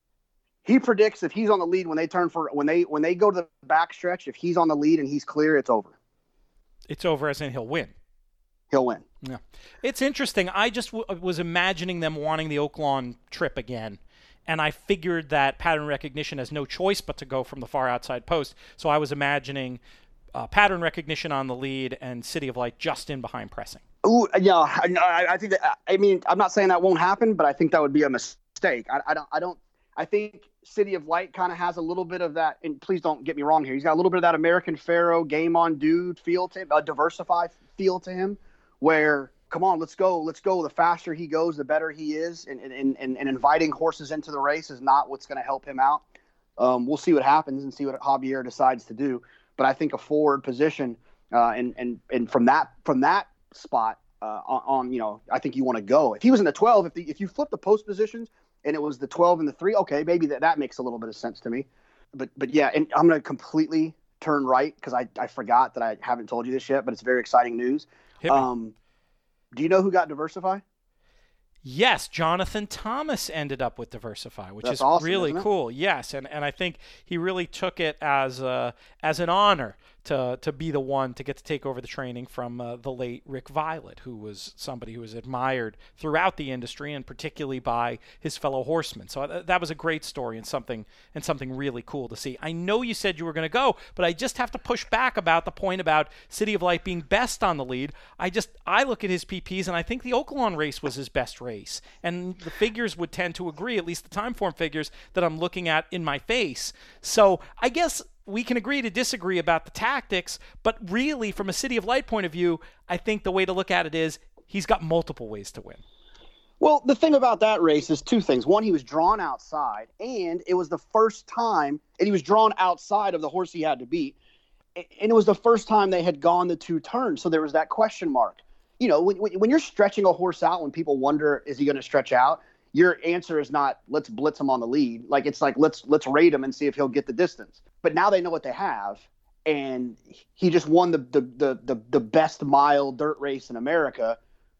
He predicts if he's on the lead when they turn for when they when they go to the backstretch, if he's on the lead and he's clear, it's over. It's over as in he'll win. He'll win. Yeah. It's interesting. I just w- was imagining them wanting the Oaklawn trip again. And I figured that pattern recognition has no choice but to go from the far outside post. So I was imagining uh, pattern recognition on the lead and City of Light just in behind pressing. Ooh, yeah, I, I think that. I mean, I'm not saying that won't happen, but I think that would be a mistake. I, I don't. I don't. I think City of Light kind of has a little bit of that, and please don't get me wrong here. He's got a little bit of that American Pharaoh, game on dude feel to him, a diversified feel to him, where, come on, let's go, let's go. The faster he goes, the better he is, and and, and, and inviting horses into the race is not what's going to help him out. Um, we'll see what happens and see what Javier decides to do. But I think a forward position, uh, and and and from that from that spot uh, on, on, you know, I think you want to go. If he was in the twelve, if the, if you flip the post positions, and it was the twelve and the three, okay, maybe that, that makes a little bit of sense to me. But but yeah, and I'm going to completely turn right because I, I forgot that I haven't told you this yet, but it's very exciting news. Um, do you know who got Diversify? Yes, Jonathan Thomas ended up with Diversify, which That's is awesome, really isn't it? cool. Yes, and, and I think he really took it as a, as an honor to to be the one to get to take over the training from uh, the late Rick Violet, who was somebody who was admired throughout the industry and particularly by his fellow horsemen. So th- that was a great story and something and something really cool to see. I know you said you were going to go, but I just have to push back about the point about City of Light being best on the lead. I just I look at his P Ps and I think the Oaklawn race was his best race, and the figures would tend to agree, at least the time form figures that I'm looking at in my face. So I guess we can agree to disagree about the tactics, but really, from a City of Light point of view, I think the way to look at it is he's got multiple ways to win. Well, the thing about that race is two things. One, he was drawn outside, and it was the first time, and he was drawn outside of the horse he had to beat, and it was the first time they had gone the two turns, so there was that question mark. You know, when, when you're stretching a horse out, when people wonder, is he going to stretch out? Your answer is not, let's blitz him on the lead. Like, it's like, let's let's rate him and see if he'll get the distance. But now they know what they have, and he just won the the the the, the best mile dirt race in America,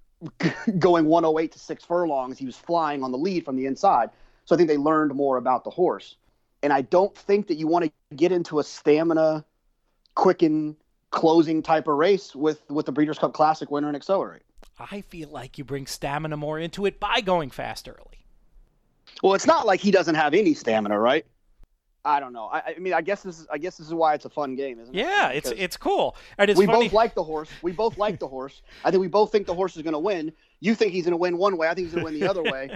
going one oh eight to six furlongs. He was flying on the lead from the inside. So I think they learned more about the horse. And I don't think that you want to get into a stamina, quicken, closing type of race with, with the Breeders' Cup Classic winner and Accelerate. I feel like you bring stamina more into it by going fast early. Well, it's not like he doesn't have any stamina, right? I don't know. I, I mean, I guess this is I guess this is why it's a fun game, isn't it? Yeah, it's it's cool. And it's we funny. both like the horse. We both like the horse. I think we both think the horse is going to win. You think he's going to win one way. I think he's going to win the other way.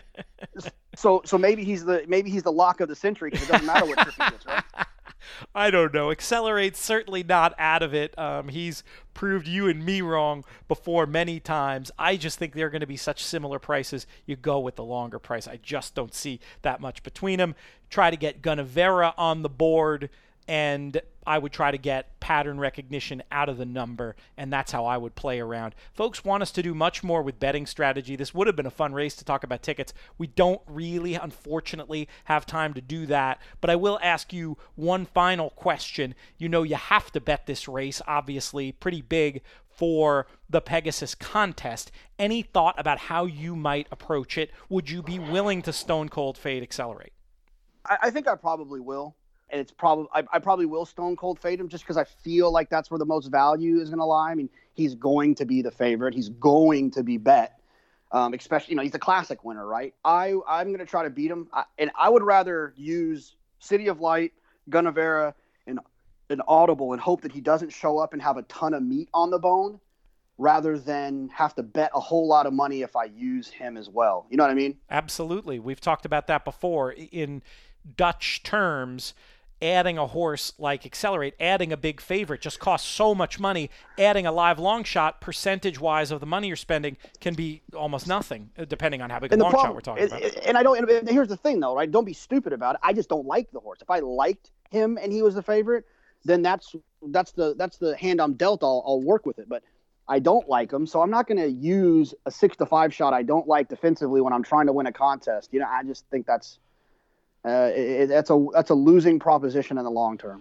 So so maybe he's the maybe he's the lock of the century because it doesn't matter what trip he gets, right? I don't know. Accelerate's certainly not out of it. Um, he's proved you and me wrong before many times. I just think they're going to be such similar prices. You go with the longer price. I just don't see that much between them. Try to get Gunnevera on the board, and I would try to get pattern recognition out of the number, and that's how I would play around. Folks want us to do much more with betting strategy. This would have been a fun race to talk about tickets. We don't really, unfortunately, have time to do that, but I will ask you one final question. You know you have to bet this race, obviously, pretty big for the Pegasus contest. Any thought about how you might approach it? Would you be willing to stone cold fade Accelerate? I, I think I probably will. And it's probably I, I probably will stone cold fade him just because I feel like that's where the most value is going to lie. I mean, he's going to be the favorite. He's going to be bet, um, especially you know he's the classic winner, right? I I'm going to try to beat him, I, and I would rather use City of Light, Gunnevera, and an Audible and hope that he doesn't show up and have a ton of meat on the bone, rather than have to bet a whole lot of money if I use him as well. You know what I mean? Absolutely. We've talked about that before in Dutch terms. Adding a horse like Accelerate, adding a big favorite just costs so much money. Adding a live long shot, percentage-wise of the money you're spending, can be almost nothing, depending on how big a long problem, shot we're talking about. And I don't. And here's the thing, though, right? Don't be stupid about it. I just don't like the horse. If I liked him and he was the favorite, then that's that's the that's the hand I'm dealt. I'll I'll work with it. But I don't like him, so I'm not going to use a six to five shot I don't like defensively when I'm trying to win a contest. You know, I just think that's. Uh, it, that's a that's a losing proposition in the long term.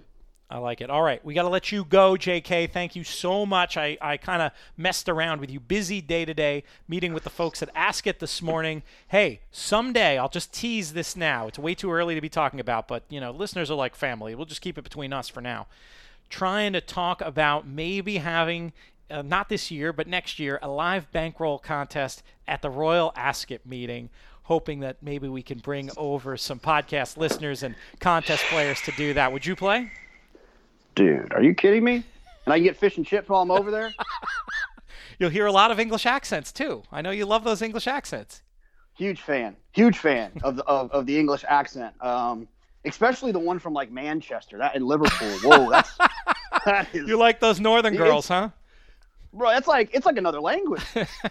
I like it. All right, we got to let you go, J K. Thank you so much. I, I kind of messed around with you. Busy day today, meeting with the folks at Ask It this morning. Hey, someday, I'll just tease this now. It's way too early to be talking about, but, you know, listeners are like family. We'll just keep it between us for now. Trying to talk about maybe having, uh, not this year, but next year, a live bankroll contest at the Royal Ask It meeting, hoping that maybe we can bring over some podcast listeners and contest players to do that. Would you play? Dude, are you kidding me? And I can get fish and chips while I'm over there? You'll hear a lot of English accents, too. I know you love those English accents. Huge fan. Huge fan of the of, of the English accent. Um, especially the one from, like, Manchester, that in Liverpool. Whoa, that's that is, you like those northern girls, huh? Bro, that's like it's like another language.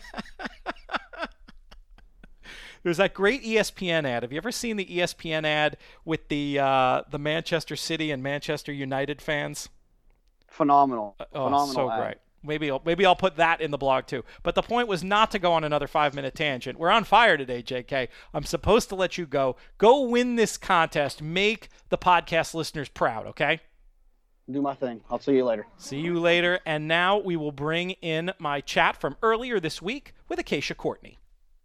There's that great E S P N ad. Have you ever seen the E S P N ad with the uh, the Manchester City and Manchester United fans? Phenomenal. Uh, oh, Phenomenal so ad. great. Maybe I'll, maybe I'll put that in the blog too. But the point was not to go on another five-minute tangent. We're on fire today, J K. I'm supposed to let you go. Go win this contest. Make the podcast listeners proud, okay? Do my thing. I'll see you later. See you later. And now we will bring in my chat from earlier this week with Acacia Courtney.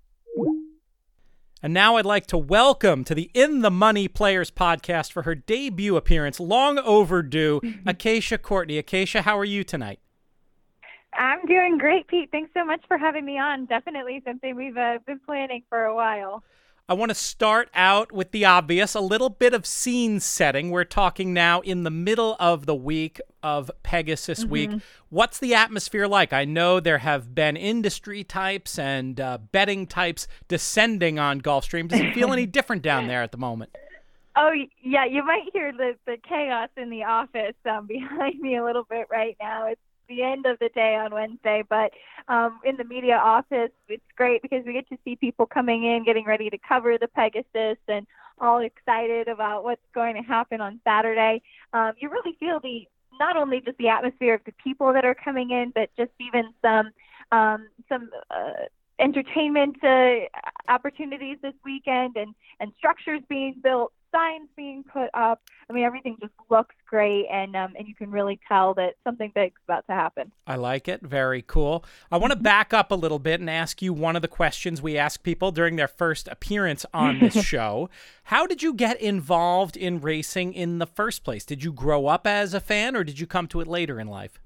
And now I'd like to welcome to the In the Money Players podcast for her debut appearance, long overdue, Acacia Courtney. Acacia, how are you tonight? I'm doing great, Pete. Thanks so much for having me on. Definitely something we've uh, been planning for a while. I want to start out with the obvious, a little bit of scene setting. We're talking now in the middle of the week of Pegasus mm-hmm. Week. What's the atmosphere like? I know there have been industry types and uh, betting types descending on Gulfstream. Does it feel any different down there at the moment? Oh, yeah, you might hear the, the chaos in the office um, behind me a little bit right now. It's the end of the day on Wednesday, but um, in the media office, it's great because we get to see people coming in, getting ready to cover the Pegasus and all excited about what's going to happen on Saturday. Um, you really feel the not only just the atmosphere of the people that are coming in, but just even some um, some uh, entertainment uh, opportunities this weekend and, and structures being built, signs being put up. I mean, everything just looks great, and um, and you can really tell that something big's about to happen. I like it. Very cool. I want to back up a little bit and ask you one of the questions we ask people during their first appearance on this show. How did you get involved in racing in the first place? Did you grow up as a fan, or did you come to it later in life?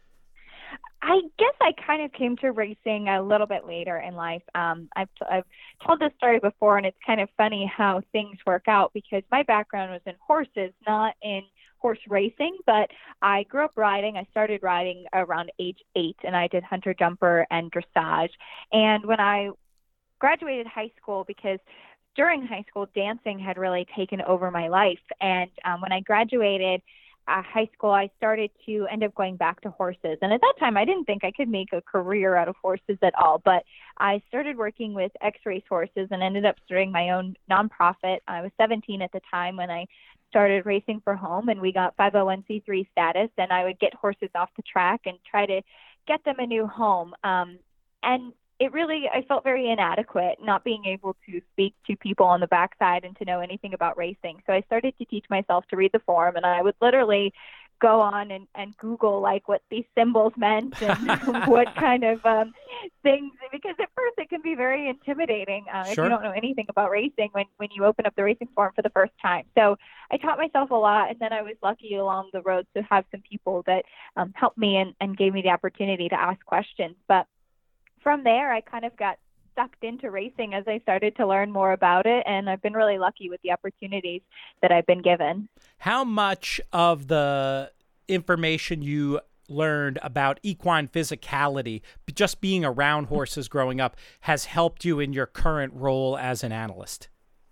I guess I kind of came to racing a little bit later in life. Um, I've, I've told this story before, and it's kind of funny how things work out because my background was in horses, not in horse racing, but I grew up riding. I started riding around age eight, and I did hunter jumper and dressage. And when I graduated high school, because during high school, dancing had really taken over my life. And um, when I graduated Uh, high school, I started to end up going back to horses. And at that time, I didn't think I could make a career out of horses at all. But I started working with X-Race horses and ended up starting my own nonprofit. I was seventeen at the time when I started racing for home, and we got five oh one c three status. And I would get horses off the track and try to get them a new home. Um, and it really, I felt very inadequate not being able to speak to people on the backside and to know anything about racing. So I started to teach myself to read the form, and I would literally go on and, and Google like what these symbols meant and what kind of um, things, because at first it can be very intimidating uh, sure. if you don't know anything about racing when, when you open up the racing form for the first time. So I taught myself a lot, and then I was lucky along the road to have some people that um, helped me and, and gave me the opportunity to ask questions. But from there, I kind of got sucked into racing as I started to learn more about it, and I've been really lucky with the opportunities that I've been given. How much of the information you learned about equine physicality, just being around horses growing up, has helped you in your current role as an analyst?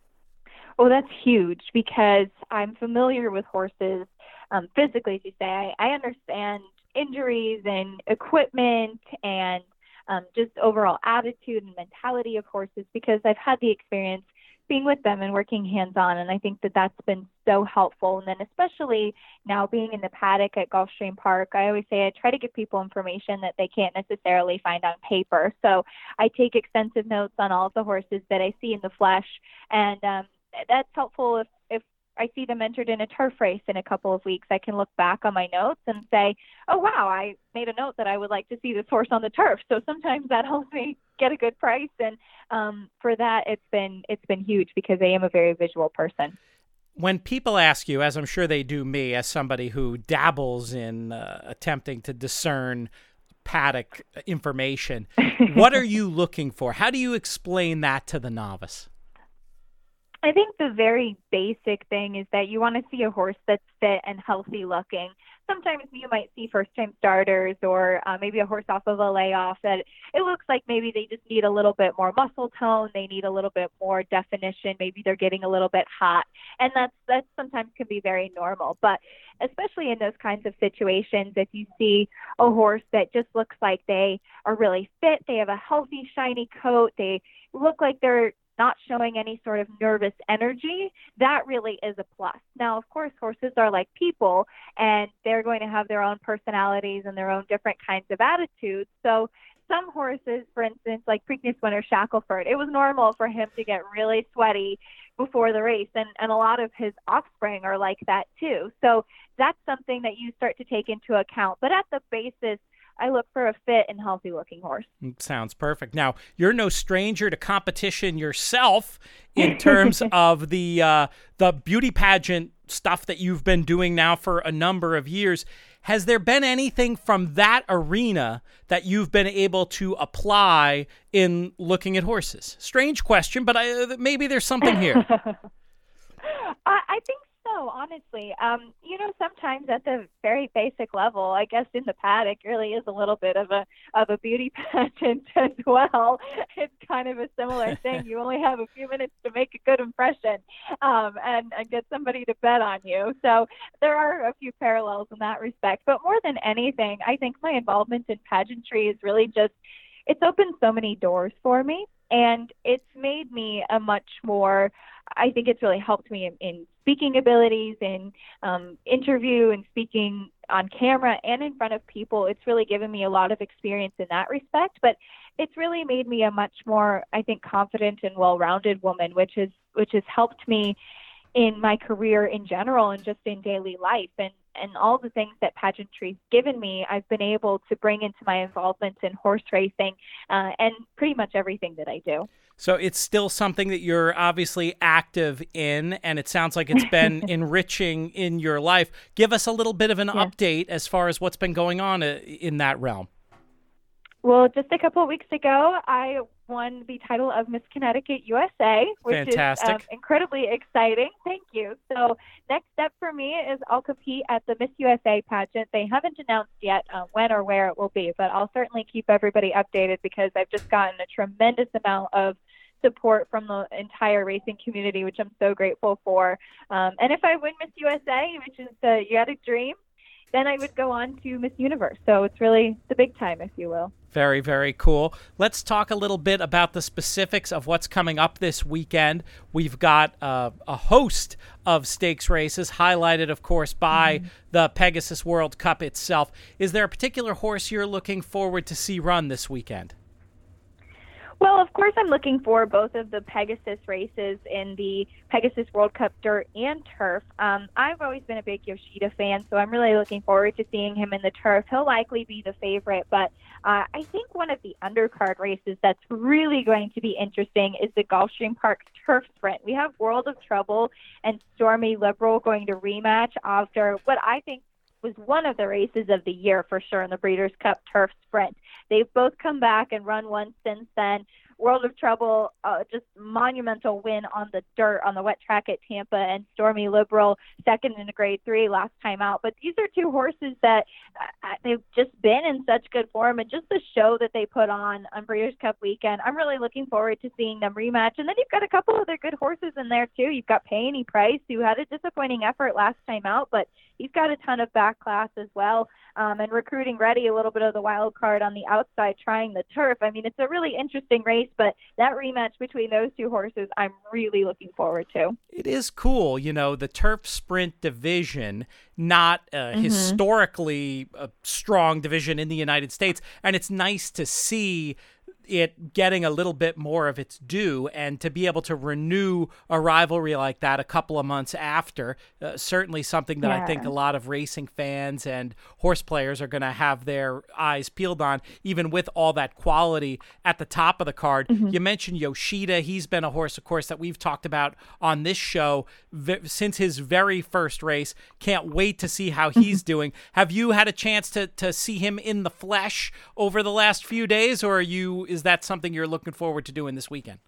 Well, that's huge because I'm familiar with horses um, physically, as you say. I, I understand injuries and equipment and Um, just overall attitude and mentality of horses because I've had the experience being with them and working hands-on, and I think that that's been so helpful. And then especially now being in the paddock at Gulfstream Park, I always say I try to give people information that they can't necessarily find on paper. So I take extensive notes on all of the horses that I see in the flesh, and um, that's helpful if, if I see them entered in a turf race in a couple of weeks, I can look back on my notes and say, oh, wow, I made a note that I would like to see this horse on the turf. So sometimes that helps me get a good price. And um, for that, it's been it's been huge because I am a very visual person. When people ask you, as I'm sure they do me, as somebody who dabbles in uh, attempting to discern paddock information, what are you looking for? How do you explain that to the novice? I think the very basic thing is that you want to see a horse that's fit and healthy looking. Sometimes you might see first-time starters or uh, maybe a horse off of a layoff that it looks like maybe they just need a little bit more muscle tone. They need a little bit more definition. Maybe they're getting a little bit hot. And that's that sometimes can be very normal. But especially in those kinds of situations, if you see a horse that just looks like they are really fit, they have a healthy, shiny coat, they look like they're not showing any sort of nervous energy, that really is a plus. Now, of course, horses are like people, and they're going to have their own personalities and their own different kinds of attitudes. So some horses, for instance, like Preakness winner Shackelford, it was normal for him to get really sweaty before the race, and, and a lot of his offspring are like that too. So that's something that you start to take into account. But at the basis, I look for a fit and healthy looking horse. Sounds perfect. Now, you're no stranger to competition yourself in terms of the uh, the beauty pageant stuff that you've been doing now for a number of years. Has there been anything from that arena that you've been able to apply in looking at horses? Strange question, but I, maybe there's something here. I, I think so, honestly. Um, you know, sometimes at the very basic level, I guess in the paddock really is a little bit of a of a beauty pageant as well. It's kind of a similar thing. You only have a few minutes to make a good impression um, and, and get somebody to bet on you. So there are a few parallels in that respect. But more than anything, I think my involvement in pageantry is really just, it's opened so many doors for me. And it's made me a much more, I think it's really helped me in, in speaking abilities, in um, interview and speaking on camera and in front of people. It's really given me a lot of experience in that respect, but it's really made me a much more, I think, confident and well-rounded woman, which is which has helped me in my career in general and just in daily life. And and all the things that pageantry's given me, I've been able to bring into my involvement in horse racing uh, and pretty much everything that I do. So it's still something that you're obviously active in, and it sounds like it's been enriching in your life. Give us a little bit of an yeah. update as far as what's been going on in that realm. Well, just a couple of weeks ago, I won the title of Miss Connecticut U S A, which Fantastic. is um, incredibly exciting. Thank you. So next step for me is I'll compete at the Miss U S A pageant. They haven't announced yet uh, when or where it will be, but I'll certainly keep everybody updated because I've just gotten a tremendous amount of support from the entire racing community, which I'm so grateful for. Um, and if I win Miss U S A, which is the yet a dream, then I would go on to Miss Universe. So it's really the big time, if you will. Very, very cool. Let's talk a little bit about the specifics of what's coming up this weekend. We've got uh, a host of stakes races, highlighted, of course, by mm-hmm. the Pegasus World Cup itself. Is there a particular horse you're looking forward to see run this weekend? Well, of course, I'm looking for both of the Pegasus races in the Pegasus World Cup Dirt and Turf. Um, I've always been a big Yoshida fan, so I'm really looking forward to seeing him in the Turf. He'll likely be the favorite, but uh, I think one of the undercard races that's really going to be interesting is the Gulfstream Park Turf Sprint. We have World of Trouble and Stormy Liberal going to rematch after what I think was one of the races of the year for sure in the Breeders' Cup Turf Sprint. They've both come back and run one since then. World of Trouble, uh, just monumental win on the dirt on the wet track at Tampa, and Stormy Liberal second in a grade three last time out. But these are two horses that uh, they've just been in such good form, and just the show that they put on on Breeders' Cup weekend, I'm really looking forward to seeing them rematch. And then you've got a couple other good horses in there too. You've got Peony Price, who had a disappointing effort last time out, but he's got a ton of back class as well. Um, and Recruiting Ready, a little bit of the wild card on the outside, trying the turf. I mean, it's a really interesting race, but that rematch between those two horses, I'm really looking forward to. It is cool, you know, the turf sprint division, not a mm-hmm. historically a strong division in the United States, and it's nice to see it getting a little bit more of its due, and to be able to renew a rivalry like that a couple of months after, uh, certainly something that Yeah. I think a lot of racing fans and horse players are going to have their eyes peeled on, even with all that quality at the top of the card. Mm-hmm. You mentioned Yoshida. He's been a horse, of course, that we've talked about on this show v- since his very first race. Can't wait to see how he's doing. Have you had a chance to, to see him in the flesh over the last few days, or are you, is that something you're looking forward to doing this weekend?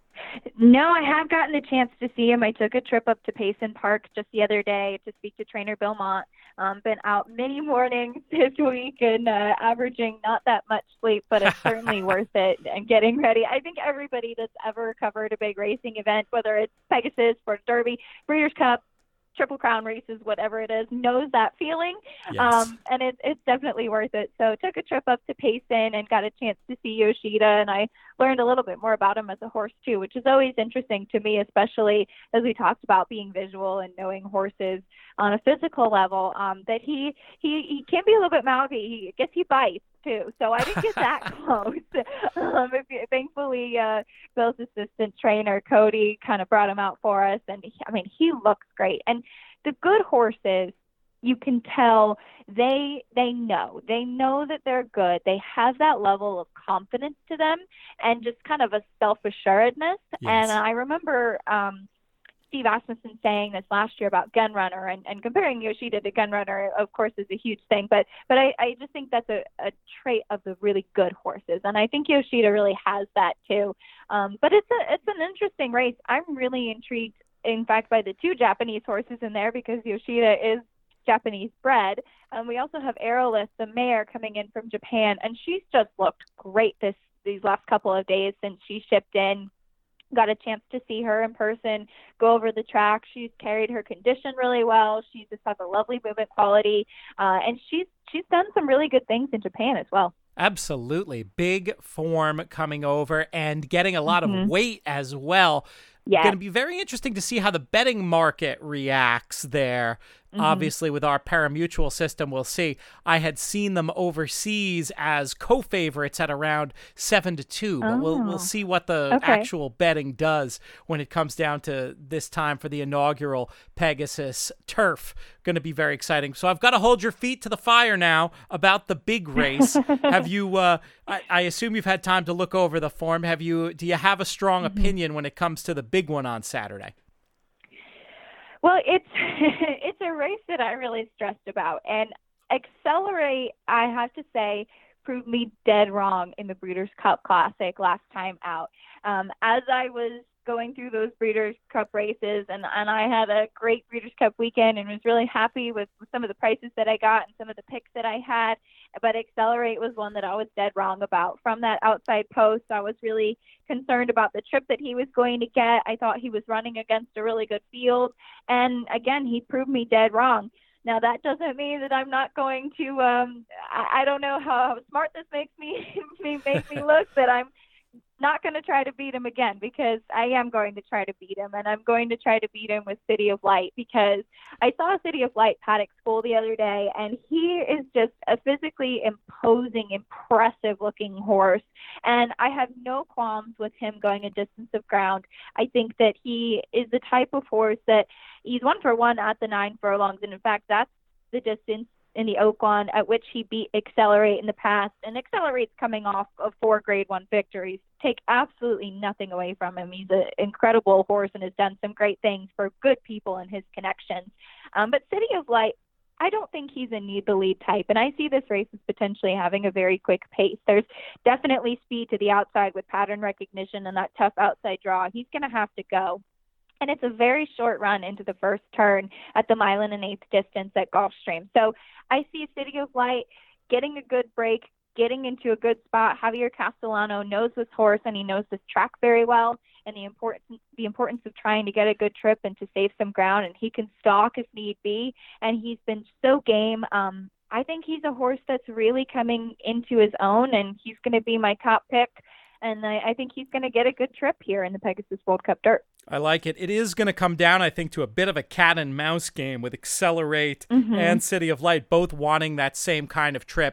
No, I have gotten the chance to see him. I took a trip up to Payson Park just the other day to speak to trainer Bill Mott. Um, been out many mornings this week and uh, averaging not that much sleep, but it's certainly worth it and getting ready. I think everybody that's ever covered a big racing event, whether it's Pegasus, Sports Derby, Breeders' Cup, Triple Crown races, whatever it is, knows that feeling. Yes. Um, and it, it's definitely worth it. So took a trip up to Payson and got a chance to see Yoshida, and I learned a little bit more about him as a horse too, which is always interesting to me, especially as we talked about being visual and knowing horses on a physical level, um, that he, he, he can be a little bit mouthy. He, I guess he bites too. So I didn't get that close. Um, thankfully, uh, Bill's assistant trainer, Cody, kind of brought him out for us. And he, I mean, he looks great. And the good horses, you can tell they they know. They know that they're good. They have that level of confidence to them and just kind of a self-assuredness. Yes. And I remember um, Steve Asmussen saying this last year about Gunrunner, and, and comparing Yoshida to Gunrunner, of course, is a huge thing. But but I, I just think that's a, a trait of the really good horses, and I think Yoshida really has that too. Um, but it's a it's an interesting race. I'm really intrigued, in fact, by the two Japanese horses in there because Yoshida is Japanese bred. Um, we also have Aerolith, the mare, coming in from Japan, and she's just looked great this these last couple of days since she shipped in. Got a chance to see her in person, go over the track. She's carried her condition really well. She just has a lovely movement quality, uh, and she's she's done some really good things in Japan as well. Absolutely. Big form coming over and getting a lot Mm-hmm. of weight as well. Yeah. Going to be very interesting to see how the betting market reacts there. Mm-hmm. Obviously, with our parimutuel system, we'll see. I had seen them overseas as co-favorites at around seven to two, but Oh. we'll we'll see what the Okay. actual betting does when it comes down to this time for the inaugural Pegasus Turf. Going to be very exciting. So I've got to hold your feet to the fire now about the big race. Have you? Uh, I, I assume you've had time to look over the form. Have you? Do you have a strong Mm-hmm. opinion when it comes to the big one on Saturday? Well, it's it's a race that I really stressed about, and Accelerate, I have to say, proved me dead wrong in the Breeders' Cup Classic last time out. Um, as I was going through those Breeders' Cup races, and, and I had a great Breeders' Cup weekend and was really happy with, with some of the prices that I got and some of the picks that I had, but Accelerate was one that I was dead wrong about. From that outside post, I was really concerned about the trip that he was going to get. I thought he was running against a really good field, and again, he proved me dead wrong. Now, that doesn't mean that I'm not going to, um, I, I don't know how smart this makes me, make me look, that I'm not going to try to beat him again, because I am going to try to beat him, and I'm going to try to beat him with City of Light, because I saw City of Light paddock school the other day, and he is just a physically imposing, impressive looking horse, and I have no qualms with him going a distance of ground. I think that he is the type of horse that he's one for one at the nine furlongs, and in fact, that's the distance in the Oaklawn at which he beat Accelerate in the past, and Accelerate's coming off of four grade one victories. Take absolutely nothing away from him. He's an incredible horse and has done some great things for good people and his connections. Um, but City of Light, I don't think he's a need the lead type, and I see this race as potentially having a very quick pace. There's definitely speed to the outside with pattern recognition and that tough outside draw. He's going to have to go. And it's a very short run into the first turn at the mile and an eighth distance at Gulfstream. So I see City of Light getting a good break, getting into a good spot. Javier Castellano knows this horse, and he knows this track very well, and the importance the importance of trying to get a good trip and to save some ground, and he can stalk if need be, and he's been so game. Um, I think he's a horse that's really coming into his own, and he's going to be my top pick, and I, I think he's going to get a good trip here in the Pegasus World Cup Dirt. I like it. It is going to come down, I think, to a bit of a cat and mouse game with Accelerate Mm-hmm. and City of Light both wanting that same kind of trip.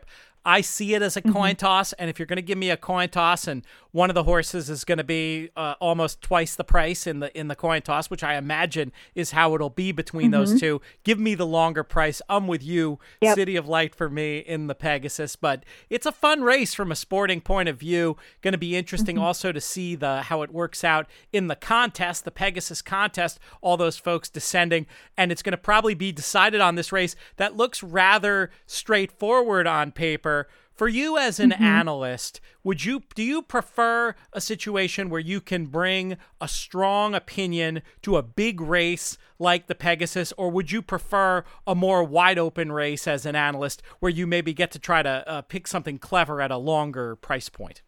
I see it as a mm-hmm. coin toss, and if you're going to give me a coin toss and one of the horses is going to be uh, almost twice the price in the in the coin toss, which I imagine is how it'll be between mm-hmm. those two, give me the longer price. I'm with you. Yep. City of Light for me in the Pegasus, but it's a fun race from a sporting point of view. Going to be interesting mm-hmm. also to see the how it works out in the contest, the Pegasus contest, all those folks descending, and it's going to probably be decided on this race that looks rather straightforward on paper. For you as an mm-hmm. analyst, would you do you prefer a situation where you can bring a strong opinion to a big race like the Pegasus, or would you prefer a more wide open race as an analyst where you maybe get to try to uh, pick something clever at a longer price point?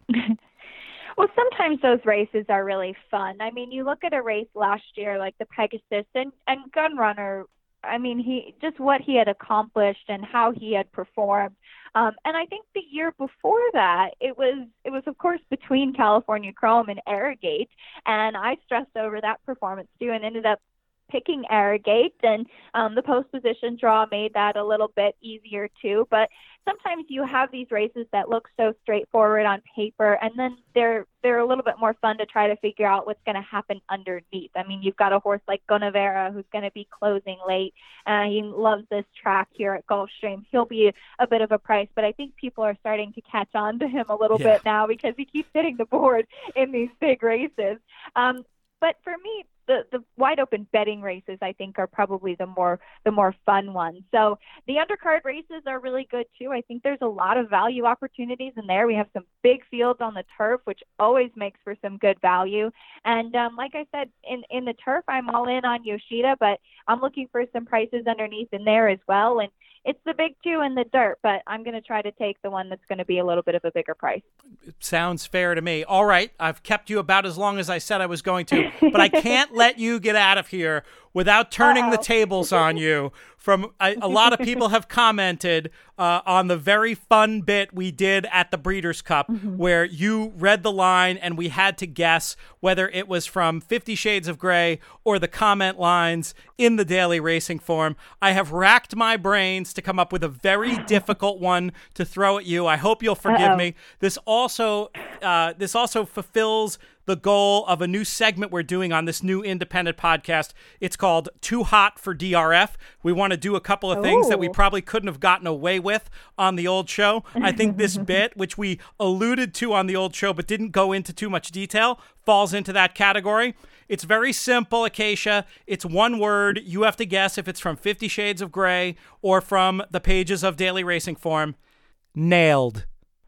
Well, sometimes those races are really fun. I mean, you look at a race last year like the Pegasus and, and Gunrunner. I mean, he just what he had accomplished and how he had performed. Um, and I think the year before that, it was, it was of course, between California Chrome and Arrogate. And I stressed over that performance too and ended up picking Arrogate. And um, the post position draw made that a little bit easier too. But sometimes you have these races that look so straightforward on paper, and then they're they're a little bit more fun to try to figure out what's going to happen underneath. I mean, you've got a horse like Gonavera who's going to be closing late. Uh, he loves this track here at Gulfstream. He'll be a bit of a price, but I think people are starting to catch on to him a little yeah. bit now because he keeps hitting the board in these big races. Um, but for me, the, the wide open betting races, I think, are probably the more the more fun ones. So the undercard races are really good too. I think there's a lot of value opportunities in there. We have some big fields on the turf, which always makes for some good value. And um, like I said, in, in the turf, I'm all in on Yoshida, but I'm looking for some prices underneath in there as well. And it's the big two in the dirt, but I'm going to try to take the one that's going to be a little bit of a bigger price. It sounds fair to me. All right. I've kept you about as long as I said I was going to, but I can't let you get out of here without turning Uh-oh. the tables on you. From a, a lot of people have commented uh, on the very fun bit we did at the Breeders' Cup, mm-hmm. where you read the line and we had to guess whether it was from Fifty Shades of Grey or the comment lines in the Daily Racing Form. I have racked my brains to come up with a very difficult one to throw at you. I hope you'll forgive Uh-oh. me. This also, uh, this also fulfills the goal of a new segment we're doing on this new independent podcast. It's called Too Hot for D R F. We want to do a couple of things Ooh. that we probably couldn't have gotten away with on the old show. I think this bit, which we alluded to on the old show but didn't go into too much detail, falls into that category. It's very simple, Acacia. It's one word. You have to guess if it's from Fifty Shades of Grey or from the pages of Daily Racing Form. Nailed.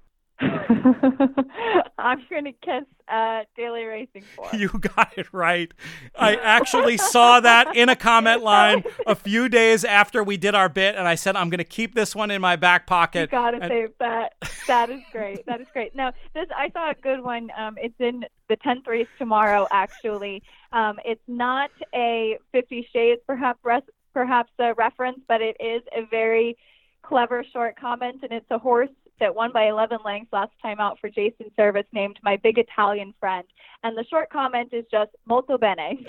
I'm going to guess uh, Daily Racing Form. You got it right. I actually saw that in a comment line a few days after we did our bit, and I said, I'm going to keep this one in my back pocket. You got to and- save that. That is great. That is great. Now, this I saw a good one. Um, it's in the tenth race tomorrow, actually. Um, it's not a Fifty Shades perhaps, perhaps a reference, but it is a very clever short comment, and it's a horse that won by eleven lengths last time out for Jason Service, named My Big Italian Friend. And the short comment is just molto bene.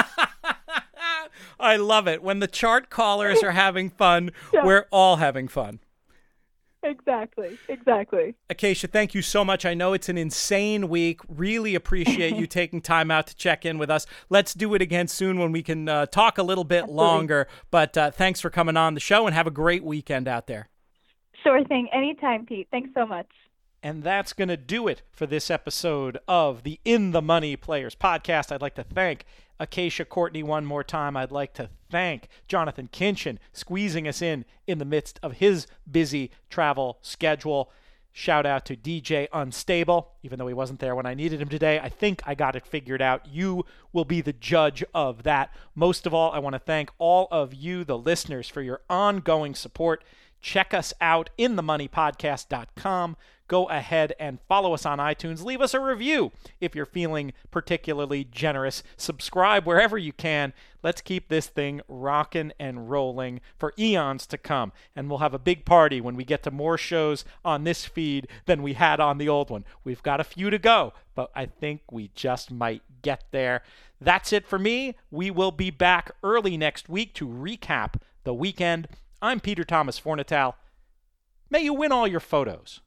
I love it. When the chart callers are having fun, yeah. we're all having fun. Exactly. Exactly. Acacia, thank you so much. I know it's an insane week. Really appreciate you taking time out to check in with us. Let's do it again soon when we can uh, talk a little bit Absolutely. longer. But uh, thanks for coming on the show, and have a great weekend out there. Sure thing. Anytime, Pete. Thanks so much. And that's going to do it for this episode of the In the Money Players podcast. I'd like to thank Acacia Courtney one more time. I'd like to thank Jonathan Kinchin squeezing us in in the midst of his busy travel schedule. Shout out to D J Unstable, even though he wasn't there when I needed him today. I think I got it figured out. You will be the judge of that. Most of all, I want to thank all of you, the listeners, for your ongoing support. Check us out in the money podcast dot com. Go ahead and follow us on iTunes. Leave us a review if you're feeling particularly generous. Subscribe wherever you can. Let's keep this thing rocking and rolling for eons to come. And we'll have a big party when we get to more shows on this feed than we had on the old one. We've got a few to go, but I think we just might get there. That's it for me. We will be back early next week to recap the weekend. I'm Peter Thomas Fornatale. May you win all your photos.